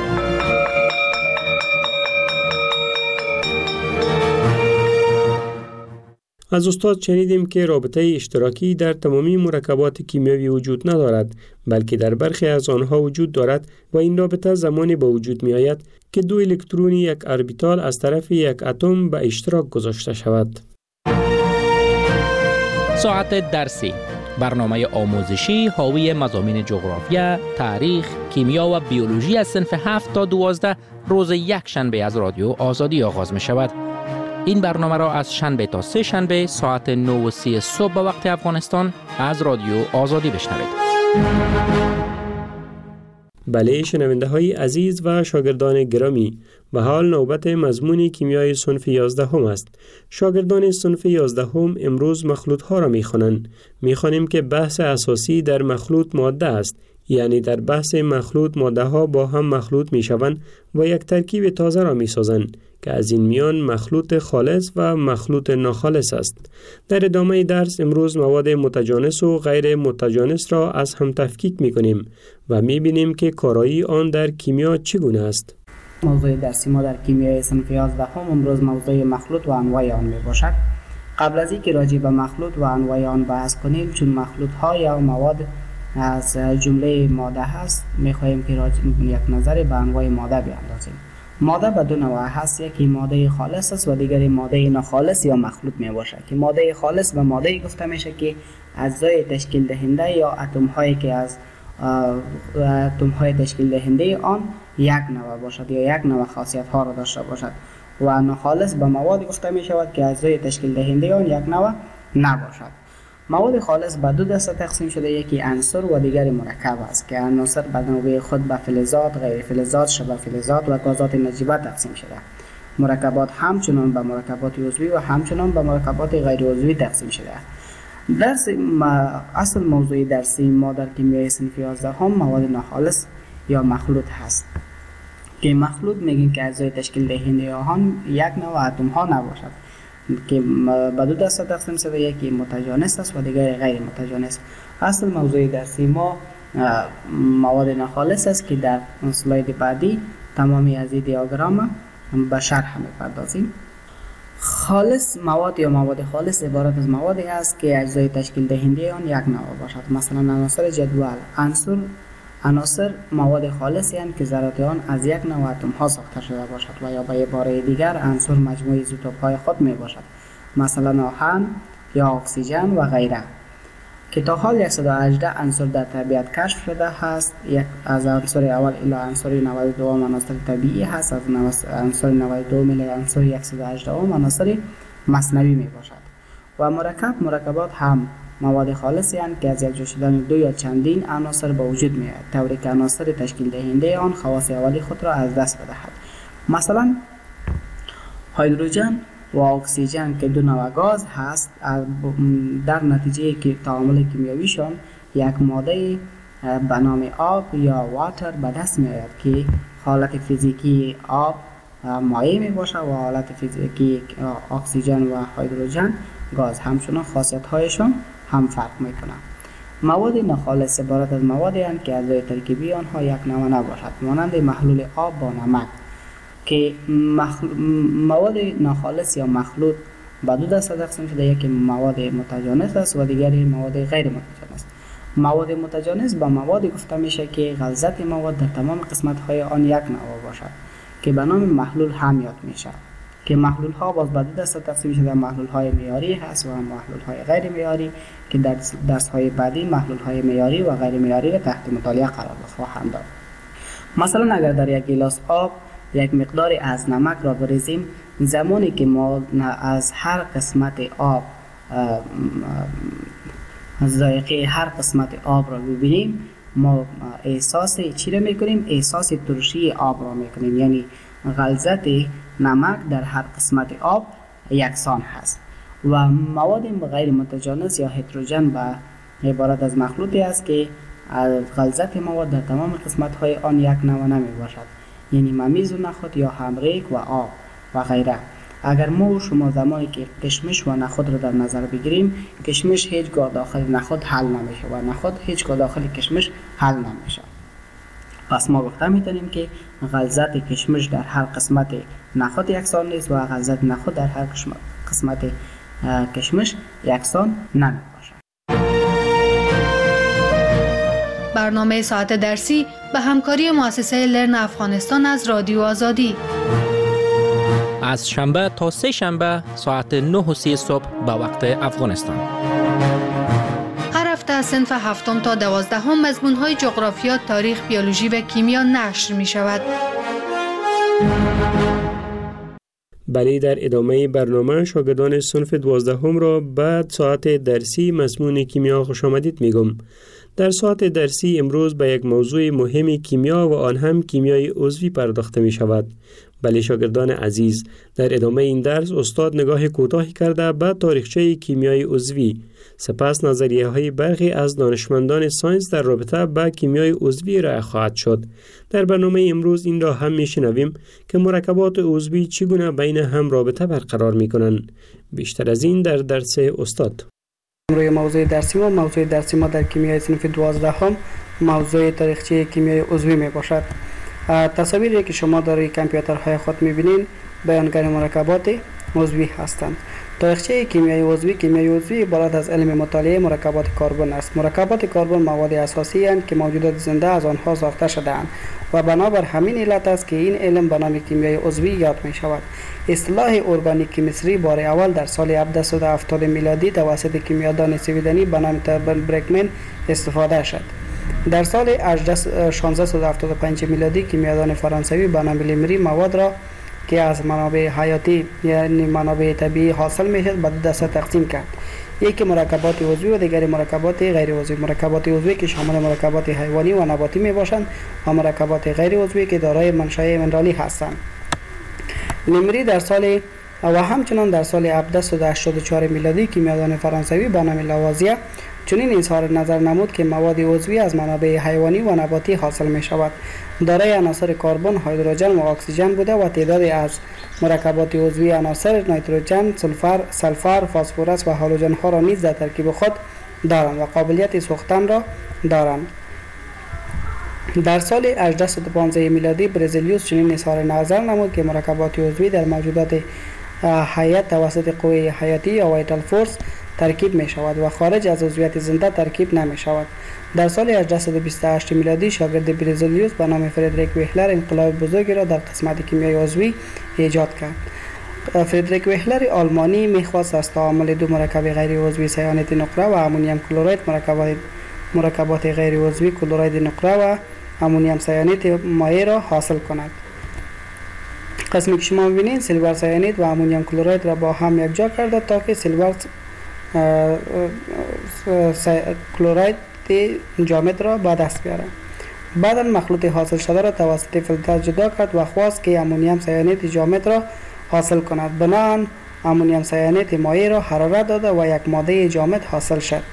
Speaker 19: از استاد شنیدیم که رابطه اشتراکی در تمامی مرکبات کیمیایی وجود ندارد، بلکه در برخی از آنها وجود دارد و این رابطه زمانی به وجود می آید که دو الکترون یک اربیتال از طرف یک اتم به اشتراک گذاشته شود.
Speaker 21: ساعت درسی، برنامه آموزشی حاوی مضامین جغرافیا، تاریخ، کیمیا و بیولوژی از صنف 7 تا 12 روز یک شنبه از رادیو آزادی آغاز می شود. این برنامه را از شنبه تا سه شنبه ساعت 9:30 صبح به وقت افغانستان از رادیو آزادی بشنوید.
Speaker 19: بله شنونده های عزیز و شاگردان گرامی، به حال نوبت مضمون کیمیای صنف 11 هم است. شاگردان صنف 11 هم امروز مخلوط ها را می خوانند. می خوانیم که بحث اساسی در مخلوط ماده است، یعنی در بحث مخلوط ماده ها با هم مخلوط می شوند و یک ترکیب تازه را می سازند که از این میان مخلوط خالص و مخلوط ناخالص است. در ادامه درس امروز مواد متجانس و غیر متجانس را از هم تفکیک می کنیم و می بینیم که کارایی آن در کیمیا چگونه است.
Speaker 20: موضوع درسی ما در کیمیای صنف 11 امروز موضوع مخلوط و انواع آن می باشد. قبل از اینکه راجع به مخلوط و انواع آن بحث کنیم، چون مخلوط ها یا مواد از جمله ماده هست، می خواهیم که یک نظر به انواع ماده بیاندازیم. ماده به دو نوع هست، یکی ماده خالص است و دیگری ماده ناخالص یا مخلوط می باشد. که ماده خالص به ماده گفته میشه که اجزای تشکیل دهنده یا اتم هایی که از اتم های تشکیل دهنده آن یک نوع باشد یا یک نوع خاصیت ها را داشته باشد. و ناخالص به مواد گفته می شود که اجزای تشکیل دهنده آن یک نوع نباشد. مواد خالص به دو دسته تقسیم شده، یکی عنصر و دیگری مرکب است که عناصر به نوبه خود به فلزات، غیر فلزات، شبه فلزات و گازات نجیبه تقسیم شده. مرکبات همچنان به مرکبات عضوی و همچنان به مرکبات غیر عضوی تقسیم شده. درس اصل موضوع درسی ما در کیمیای صنف 11 هم مواد ناخالص یا مخلوط هست که مخلوط میگیم که اجزای تشکیل دهنده آن یک نوع اتم ها نباشد، که به دو دسته تقسیم شده، یکی متجانس است و دیگری غیر متجانس. اصل موضوع درسی ما مواد ناخالص است که در اسلاید بعدی تمامی از این دیاگرام به شرح می‌پردازیم. خالص مواد یا مواد خالص عبارت از موادی است که اجزای تشکیل دهنده آن یک نوع باشد. مثلا عناصر جدول، عناصر مواد خالصی هستند که ذرات آن از یک نوع اتم ها ساخته شده باشد و یا به عباره دیگر عنصر مجموعه ایزوتوپ های خود می باشد، مثلا آهن یا اکسیژن و غیره، که تا حال 118 عنصر در طبیعت کشف شده است. از عنصر اول الی عنصر 92 عناصر طبیعی هست، از عنصر 92 الی عنصر 118 عناصر مصنوعی می باشد. و مرکبات هم مواد خالصی هستند که از یک جا شدن دو یا چندین عناصر به وجود می آید، طوری که عناصر تشکیل دهنده آن خواص اولی خود را از دست بدهد. مثلا هیدروژن و اکسیژن که دو نوع گاز هست، در نتیجه که تعامل کیمیاییشان یک ماده به نام آب یا واتر به دست می آید که حالت فیزیکی آب مایع می باشد و حالت فیزیکی اکسیژن و هیدروژن گاز. همچنان خاصیت هایشان هم فرق می کنند. مواد ناخالص عبارت از موادی هستند که اجزای ترکیبی آنها یک نوع نباشد، مانند محلول آب با نمک. که مواد ناخالص یا مخلوط به دو دسته تقسیم شده، یکی مواد متجانس است و دیگری مواد غیر متجانس. مواد متجانس به موادی گفته میشه که غلظت مواد در تمام قسمت های آن یک نوع باشد که به نام محلول هم یاد میشه. که محلول ها باز به دو دسته تقسیم شده، محلول های معیاری هست و محلول های غیر معیاری که در درس های بعدی محلول های معیاری و غیر معیاری را تحت مطالعه قرار خواهند داد. مثلا اگر در یک گیلاس آب یک مقداری از نمک را بریزیم، زمانی که ما از هر قسمت آب ذائقه هر قسمت آب را ببینیم، ما احساس چی را میکنیم؟ احساس ترشی آب را میکنیم، یعنی غلظت نمک در هر قسمت آب یکسان هست. و مواد غیر متجانس یا هتروژن به عبارت از مخلوطی است که غلظت مواد در تمام قسمت های آن یک نوع نمی باشد، یعنی ممیز و نخود یا همریک و آب و غیره. اگر ما و شما زمانی که کشمش و نخود را در نظر بگیریم، کشمش هیچگاه داخل نخود حل نمیشه و نخود هیچگاه داخل کشمش حل نمیشه. پس ما گفته میتونیم که غلظت کشمش در هر قسمت نخود یکسان نیست و غلظت نخود در هر قسمت کشمش یکسان نمی باشد.
Speaker 18: برنامه ساعت درسی به همکاری مؤسسه لرن افغانستان از رادیو آزادی
Speaker 21: از شنبه تا سه شنبه ساعت 9:30 صبح به وقت افغانستان.
Speaker 18: هر هفته از صنف 7 تا 12 مضمون‌های جغرافیا، تاریخ، بیولوژی و کیمیا نشر می شود.
Speaker 19: بله، در ادامه برنامه شاگردان صنف 12 را بعد ساعت درسی مضمون کیمیا خوش آمدید میگم. در ساعت درسی امروز به یک موضوع مهم کیمیا و آن هم کیمیای عضوی پرداخته می شود. بله شاگردان عزیز، در ادامه این درس استاد نگاه کوتاهی کرده به تاریخچه کیمیای عضوی، سپس نظریه های برخی از دانشمندان ساینس در رابطه با کیمیای عضوی ارائه خواهد شد. در برنامه امروز این را هم میشنویم که مرکبات عضوی چگونه بین هم رابطه برقرار میکنند. بیشتر از این در درس استاد.
Speaker 20: روی موضوع درسی ما در کیمیای صنف 12 موضوع تاریخچه کیمیای عضوی می باشد. تصاویری که شما در کامپیوترهای خود می‌بینید بیانگر مرکبات عضوی هستند. تاریخچه کیمیای عضوی عبارت از علم مطالعه مرکبات کربن است. مرکبات کربن مواد اساسی اند که موجودات زنده از آنها ساخته شده‌اند و بنابر همین علت است که این علم به نام کیمیای عضوی یاد می شود. اصطلاح ارگانیک کیمستری بار اول در سال 1770 میلادی توسط کیمیادان سویدنی به نام برکمن استفاده شد. در سال 1675 میلادی کیمیادان فرانسوی به نام لیمری مواد را که از منابع حیاتی یعنی منابع طبیعی حاصل میشد به دو دسته تقسیم کرد. یکی مرکبات عضوی و دیگری مرکبات غیر عضوی. مرکبات عضوی که شامل مرکبات حیوانی و نباتی می باشند و مرکبات غیر عضوی که دارای منشأ منرالی هستند. لیمری در سال و همچنان در سال 1784 میلادی کیمیادان فرانسوی به نام لاوازیه چنین اظهار نظر نمود که مواد عضوی از منابع حیوانی و نباتی حاصل می شود. دارای عناصر کربن، هیدروژن و اکسیژن بوده و تعدادی از مرکبات عضوی عناصر نیتروژن، سلفر، فسفرس و هالوژن ها را نیز در ترکیب خود دارند و قابلیت سوختن را دارند. در سال 1815 میلادی برزیلیوس چنین اظهار نظر نمود که مرکبات عضوی در موجودات حیات توسط قوه حیاتی یا وایتال فورس ترکیب می شود و خارج از عضویت زنده ترکیب نمی شود. در سال 1828 میلادی شاگرد برزیلیوس به نام فردریک وهلر انقلاب بزرگی را در قسمت کیمیای عضوی ایجاد کرد. فردریک وهلر آلمانی می‌خواست از تعامل دو مرکب غیر عضوی سیانید نقره و امونیم کلراید مرکبات غیر عضوی کلراید نقره و امونیم سیانید مایع را حاصل کند. قسمی که شما می‌بینید سیلور سیانید و امونیم کلراید را با هم یکجا کرده تا که سیلور کلراید جامد را به دست بیارد. بعدا مخلوط حاصل شده را توسط فیلتر جدا کرد و خواست که امونیم سیانید جامد را حاصل کند. بنابراین امونیم سیانید مایع را حرارت داده و یک ماده جامد حاصل شد.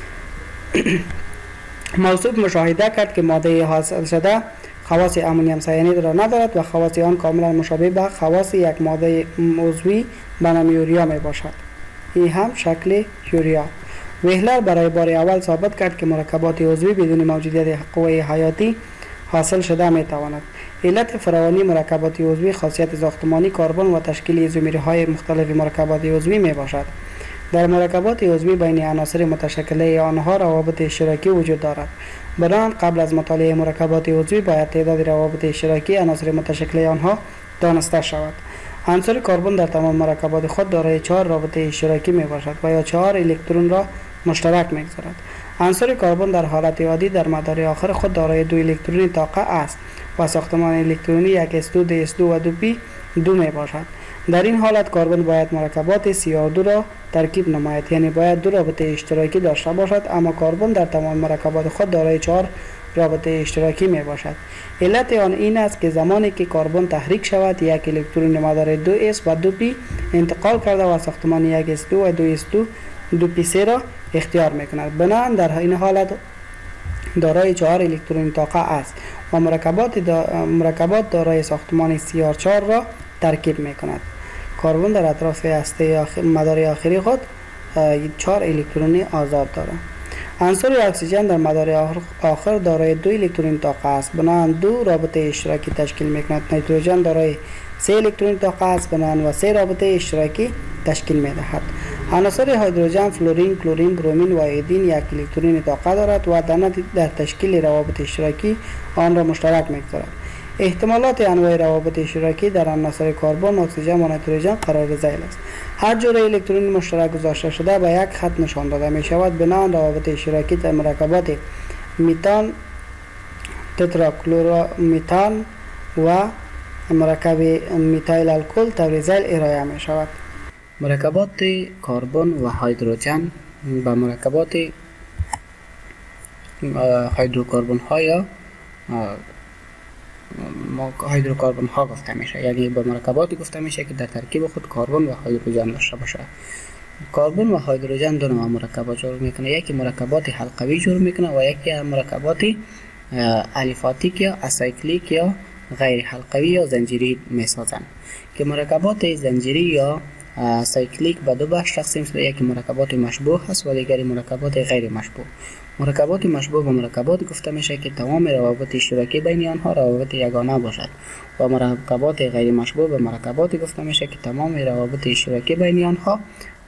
Speaker 20: موصوف مشاهده کرد که ماده حاصل شده خواص امونیم سیانید را ندارد و خواص آن کاملا مشابه به خواص یک ماده عضوی به نام یوریا می باشد. این هم شکل یوریا. وهلر برای بار اول ثابت کرد که مرکبات عضوی بدون موجودیت قوه حیاتی حاصل شده می تواند. علت فراوانی مرکبات عضوی خاصیت ساختمانی کربن و تشکیل ایزومرهای مختلف مرکبات عضوی می باشد. در مرکبات عضوی بین عناصر متشکله آنها روابط اشتراکی وجود دارد. بنابراین قبل از مطالعه مرکبات عضوی باید تعداد روابط اشتراکی عناصر متشکله آنها دانسته شود. عنصر کربن در تمام مرکبات خود دارای 4 رابطه اشتراکی می باشد و یا 4 الکترون را مشترک می‌گذارد. عنصر کربن در حالت عادی در مدار آخر خود دارای 2 الکترون طاقه است و ساختمان الکترونی 1s2 ds2 و 2p2 می باشد. در این حالت کربن باید مرکبات CR2 را ترکیب نماید، یعنی باید 2 رابطه اشتراکی داشته باشد، اما کربن در تمام مرکبات خود دارای 4 رابطه اشتراکی می باشد. علت آن این است که زمانی که کربن تحریک شود یک الکترون مدار 2s و 2p انتقال کرده و ساختمان 1s2 و 2s2 2p3 را اختیار می کند. بنابراین در این حالت دارای 4 الکترون طاقه است و مرکبات دارای ساختمان CR4 را ترکیب می کند. کربن در اطراف هسته مدار آخری خود 4 الکترون آزاد دارد. عنصر اکسیژن در مدار آخر دارای 2 الکترون طاقه است، بنابراین 2 رابطه اشتراکی تشکیل می کند. نیتروژن دارای 3 الکترون طاقه است، بنابراین و 3 رابطه اشتراکی تشکیل می دهد. عناصر هیدروژن، فلورین، کلورین، برومین و ایودین یک الکترون طاقت دارد و در تشکیل روابط اشتراکی آن را مشترک می‌گذارد. احتمالات انواع روابط اشتراکی در عناصر کربن، اکسیژن و نیتروژن قرار ذیل است. هر جوره الکترون مشترک گذاشته شده به یک خط نشان داده می شود. بنابراین روابط اشتراکی در مرکبات میتان، تتراکلورمیتان و مرکب میتایل الکل طور ذیل ارائه می شود. مرکبات کربن و هیدروژن با مرکبات هیدروکربن ها یا هیدروکربن ها گفته میشه، یعنی به مرکباتی گفته میشه که در ترکیب خود کربن و هیدروژن داشته باشه. کربن و هیدروژن دو نوع مرکبات جور میکنه، یکی مرکبات حلقوی جور میکنه و یکی مرکبات الیفاتیک یا اسایکلیک یا غیر حلقوی یا زنجیری میسازن که مرکبات زنجیری یا سایکلیک به دو بخش تقسیم شده، یکی مرکبات مشبوه هست و دیگری مرکبات غیر مشبوه. مرکبات مشبوه به مرکبات گفته میشه که تمام روابط اشتراکی بین آنها روابط یگانه باشد و مرکبات غیر مشبوه به مرکبات گفته میشه که تمام روابط اشتراکی بین آنها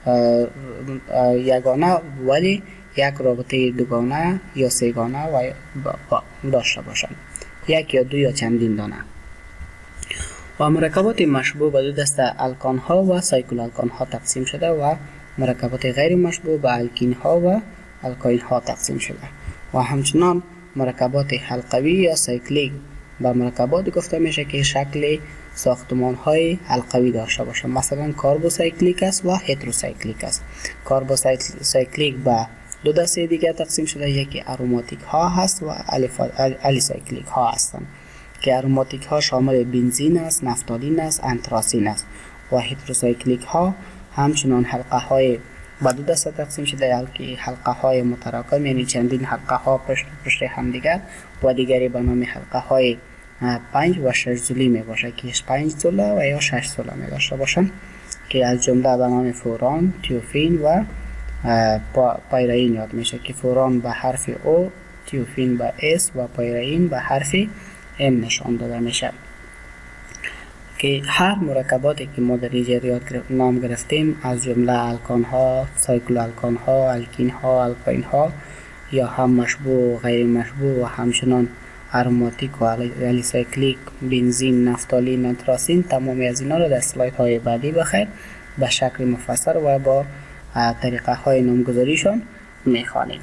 Speaker 20: یگانه ولی یک رابطه دوگانه یا سه‌گانه و داشته باشند، یک یا دو یا چندین دانه. و مرکبات مشبوه به دو دسته الکان ها و سایکل الکان ها تقسیم شده و مرکبات غیر مشبوه به الکین ها و الکاین ها تقسیم شده و همچنان مرکبات حلقوی یا سایکلیک به مرکبات گفته میشه که شکل ساختمان های حلقوی داشته باشه، مثلا کاربوسایکلیک است و هتروسایکلیک است. کاربوسایکلیک به دو دسته دیگه تقسیم شده، یکی اروماتیک ها هست و الیسایکلیک ها هستند که اروماتیک ها شامل بنزین است، نفتالین است، انتراسین است و هتروسایکلیک ها همچنان حلقه های به دو دسته تقسیم شده، که حلقه های متراکم یعنی چندین حلقه ها پشت هم دیگر و دیگری به نام حلقه های 5 و 6 زولی می باشه که 5 زوله و یا 6 زوله می داشته باشن که از جمله به نام فوران، تیوفین و پایرین یاد میشه که فوران به حرف O، تیوفین به S و پایرین به حرف M نشان داده میشه که هر مرکباتی که ما در اینجا نام گرفتیم از جمله الکان ها، سایکل الکان ها، الکین ها، الکاین ها یا هم مشبوه و غیر مشبوه و همچنان اروماتیک و الیسایکلیک، بنزین، نفتالین، انتراسین، تمامی از اینا را در اسلاید های بعدی بخیر به شکل مفصل و با طریقه های نامگذاریشان میخوانیم.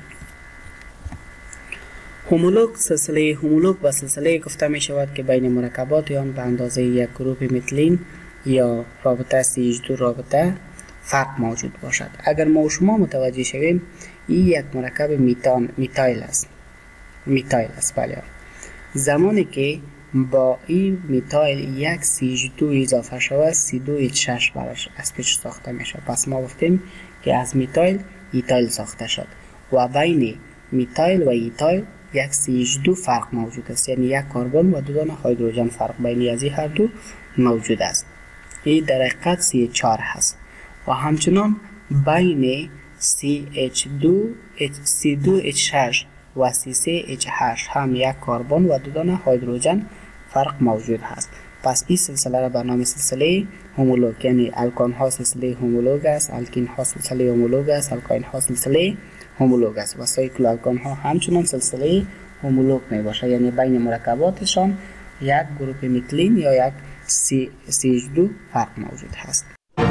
Speaker 20: هومولوگ، سلسله هومولوگ و سلسله گفته می شود که بین مرکبات آن به اندازه یک گروپ متلین یا رابطه CH2 رابطه فرق موجود باشد. اگر ما و شما متوجه شویم این یک مرکب میتایل است بله. زمانی که با این میتایل یک CH2 اضافه شود C2H6 براش از پیش ساخته می شود. پس ما گفتیم که از میتایل ایتایل ساخته شد و بین میتایل و ایتایل یک CH2 فرق موجود است، یعنی یک کربن و دو دانه هیدروژن فرق بین از این هر دو موجود است. این در حقیقت CH4 هست و همچنان بین C2H6 و C3H8 هم یک کربن و دو دانه هیدروژن فرق موجود هست. پس این سلسله را به نام سلسله هومولوگ، یعنی الکان ها سلسله هومولوگ است، الکین ها سلسله هومولوگ است، الکاین ها سلسله هومولوگ است و سایکل الکان ها همچنان سلسله هومولوگ می باشه، یعنی بین مرکباتشان یک گروپ متلین یا یک CH2 فرق موجود هست.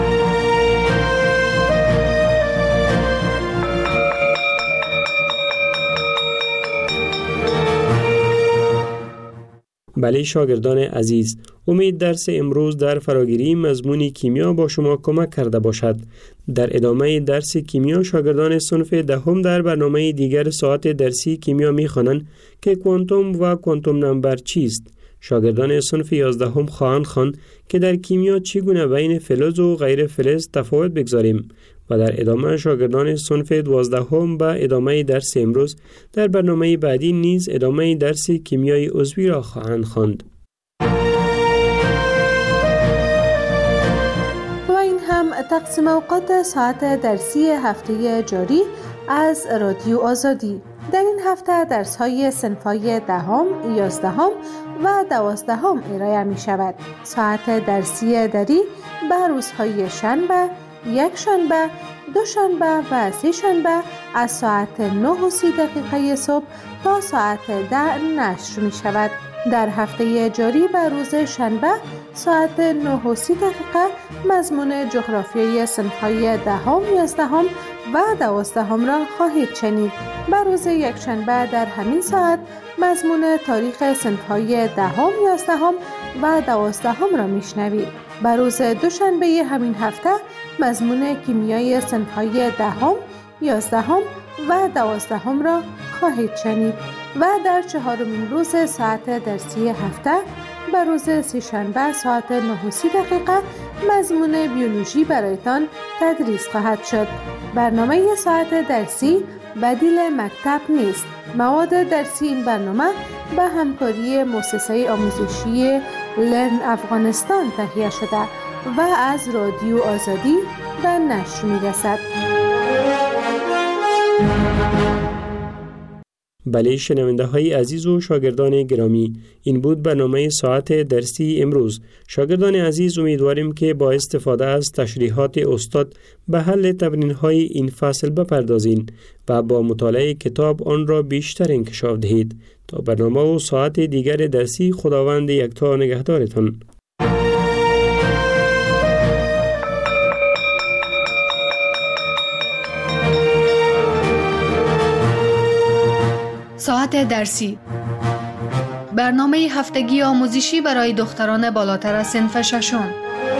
Speaker 19: بله شاگردان عزیز، امید درس امروز در فراگیری مضمون کیمیا با شما کمک کرده باشد. در ادامه درس کیمیا شاگردان صنف دهم در برنامه دیگر ساعت درسی کیمیا می‌خوانند که کوانتوم و کوانتوم نمبر چیست. شاگردان صنف 11 خواهند خواند که در کیمیا چگونه بین فلز و غیر فلز تفاوت بگذاریم و در ادامه شاگردان صنف 12 به ادامه درس امروز در برنامه بعدی نیز ادامه درس کیمیای عضوی را خواهند خواند.
Speaker 18: و این هم تقسیم اوقات ساعت درسی هفته جاری از رادیو آزادی. در این هفته درس‌های صنف‌های 10، 11 و 12 ارائه می شود. ساعت درسی دری به روزهای شنبه، یک شنبه دوشنبه و سه شنبه از ساعت 9:30 صبح تا ساعت 10 نشر می شود. در هفته جاری به روز شنبه ساعت 9:30 مضمون جغرافیای صنف‌های 10، 11 و 12 را خواهید شنید. به روز یکشنبه در همین ساعت مضمون تاریخ صنف‌های 10، 11 و 12 را میشنوید. به روز دوشنبه همین هفته مضمون کیمیای صنف‌های 10، 11 و 12 را خواهید شنید و در چهارمین روز ساعت درسی هفته به روز سه‌شنبه ساعت 9:30 مضمون بیولوژی برایتان تدریس خواهد شد. برنامه ساعت درسی بدیل مکتب نیست. مواد درسی این برنامه به همکاری مؤسسه آموزشی لرن افغانستان تهیه شده و از رادیو آزادی به نشر می‌رسد.
Speaker 19: بله شنونده های عزیز و شاگردان گرامی، این بود برنامه ساعت درسی امروز. شاگردان عزیز، امیدواریم که با استفاده از تشریحات استاد به حل تمرین های این فصل بپردازین و با مطالعه کتاب آن را بیشتر انکشاف دهید. تا برنامه و ساعت دیگر درسی، خداوند یکتا نگهدارتان.
Speaker 1: ساعت درسی، برنامه هفتگی آموزشی برای دختران بالاتر از صنف ششم.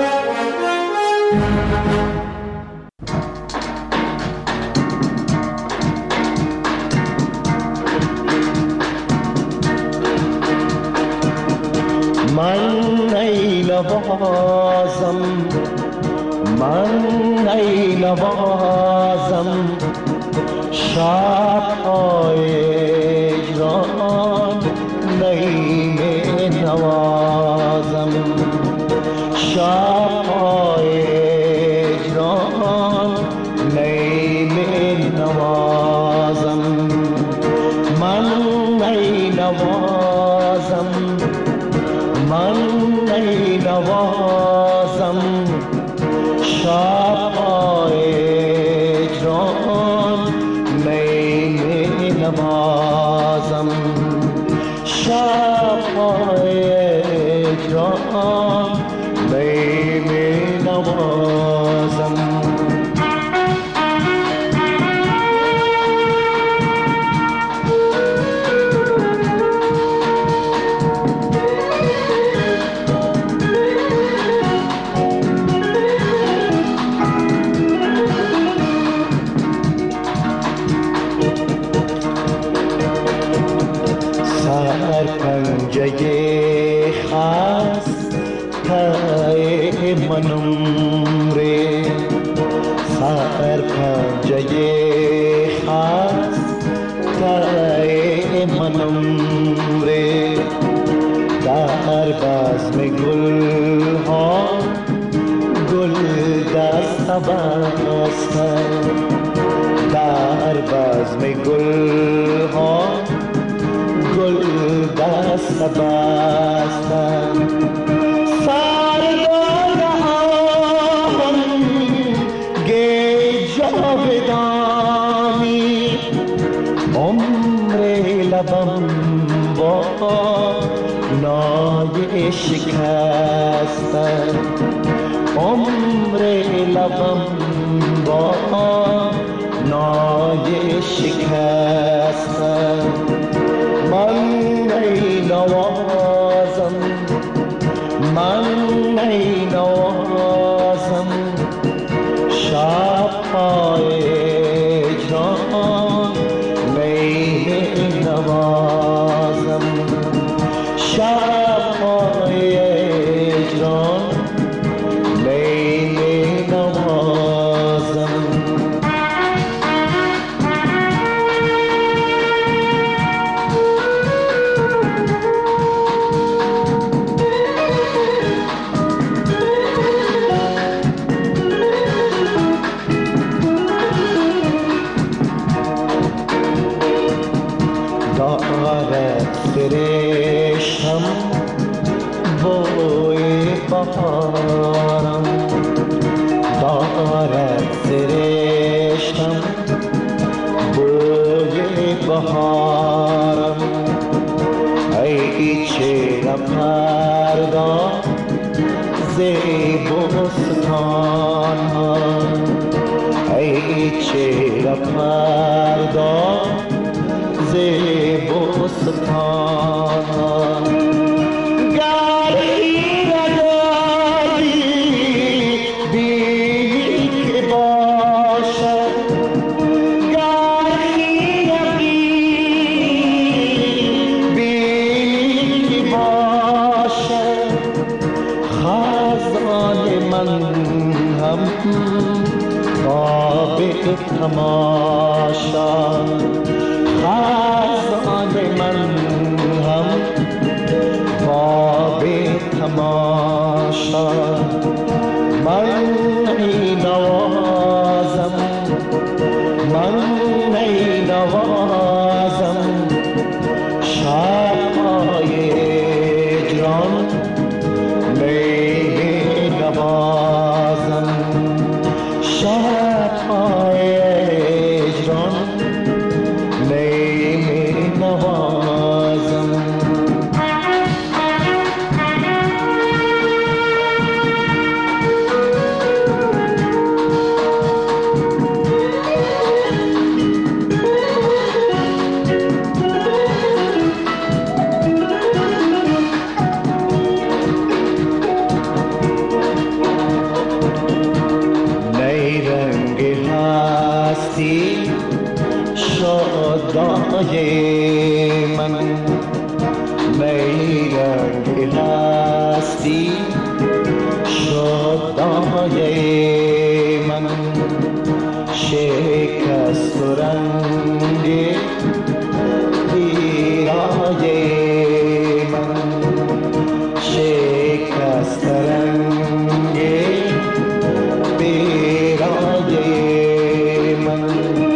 Speaker 22: من ای لبازم، من ای لبازم، شب‌های اجران نیم نوازم، شب‌های اجران نیم نوازم، من ای نوازم، من ای نوازم، شب‌های اجران نیم نوازم، شب‌های اجران نیم نوازم. سرپنجه خسته منم ره، سرپنجه خسته منم ره، در بزم گل ها گل دست بسته، در بزم گل ها گل دست بستم، سردار هم گی جاودانی، عمر لبم با نای شکستم، عمر لبم با نای شکستم، من ای نوازم، من ای نوازم، شب‌های اجران نی نوازم، شب‌های اجران نی نوازم. فرشتم بوی بهارم، دارد فرشتم زیب و ستان ها ای چهره فردا زیب و ستان ها تماشا خزان من هم باب تماشا من ای نوازم من ای نوازم شب‌های هجران می نوازم شب‌های من میرنگ هستی شدای من شکست و رنگ پیرای من شکست رنگ پیرای من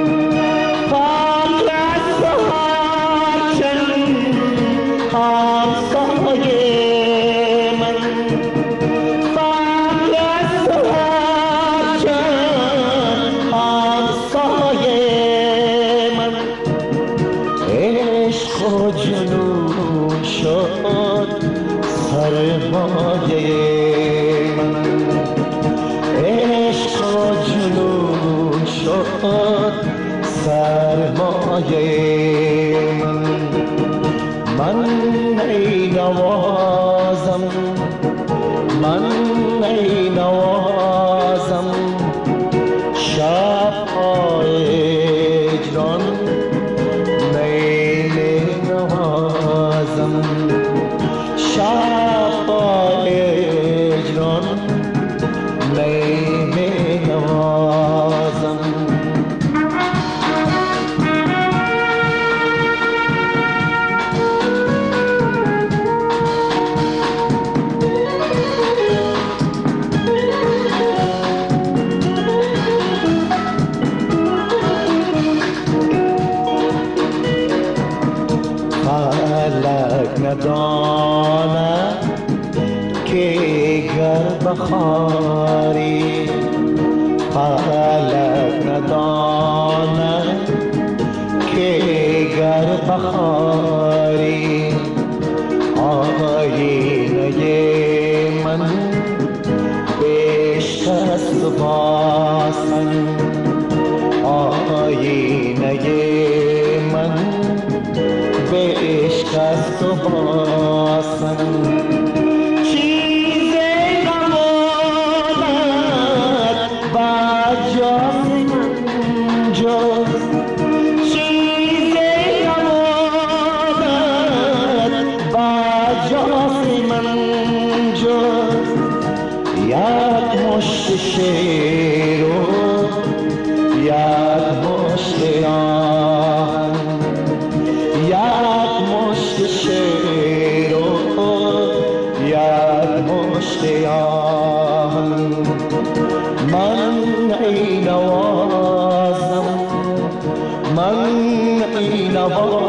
Speaker 22: من ای نوازم من ای نوازم شب‌های هجران می نوازم شب‌های هجران می نوازم نداند که گر بخاری فلک نداند که گر بخاری آینه من بشکست باسن آینه من بشکست و باسن چیزی نماند بجاز من جز چیزی نماند بجاز من جز یک مشت شیر و یک مشت آهن یک مشت شیر و یک مشت آهن من ای نوازم من ای نوازم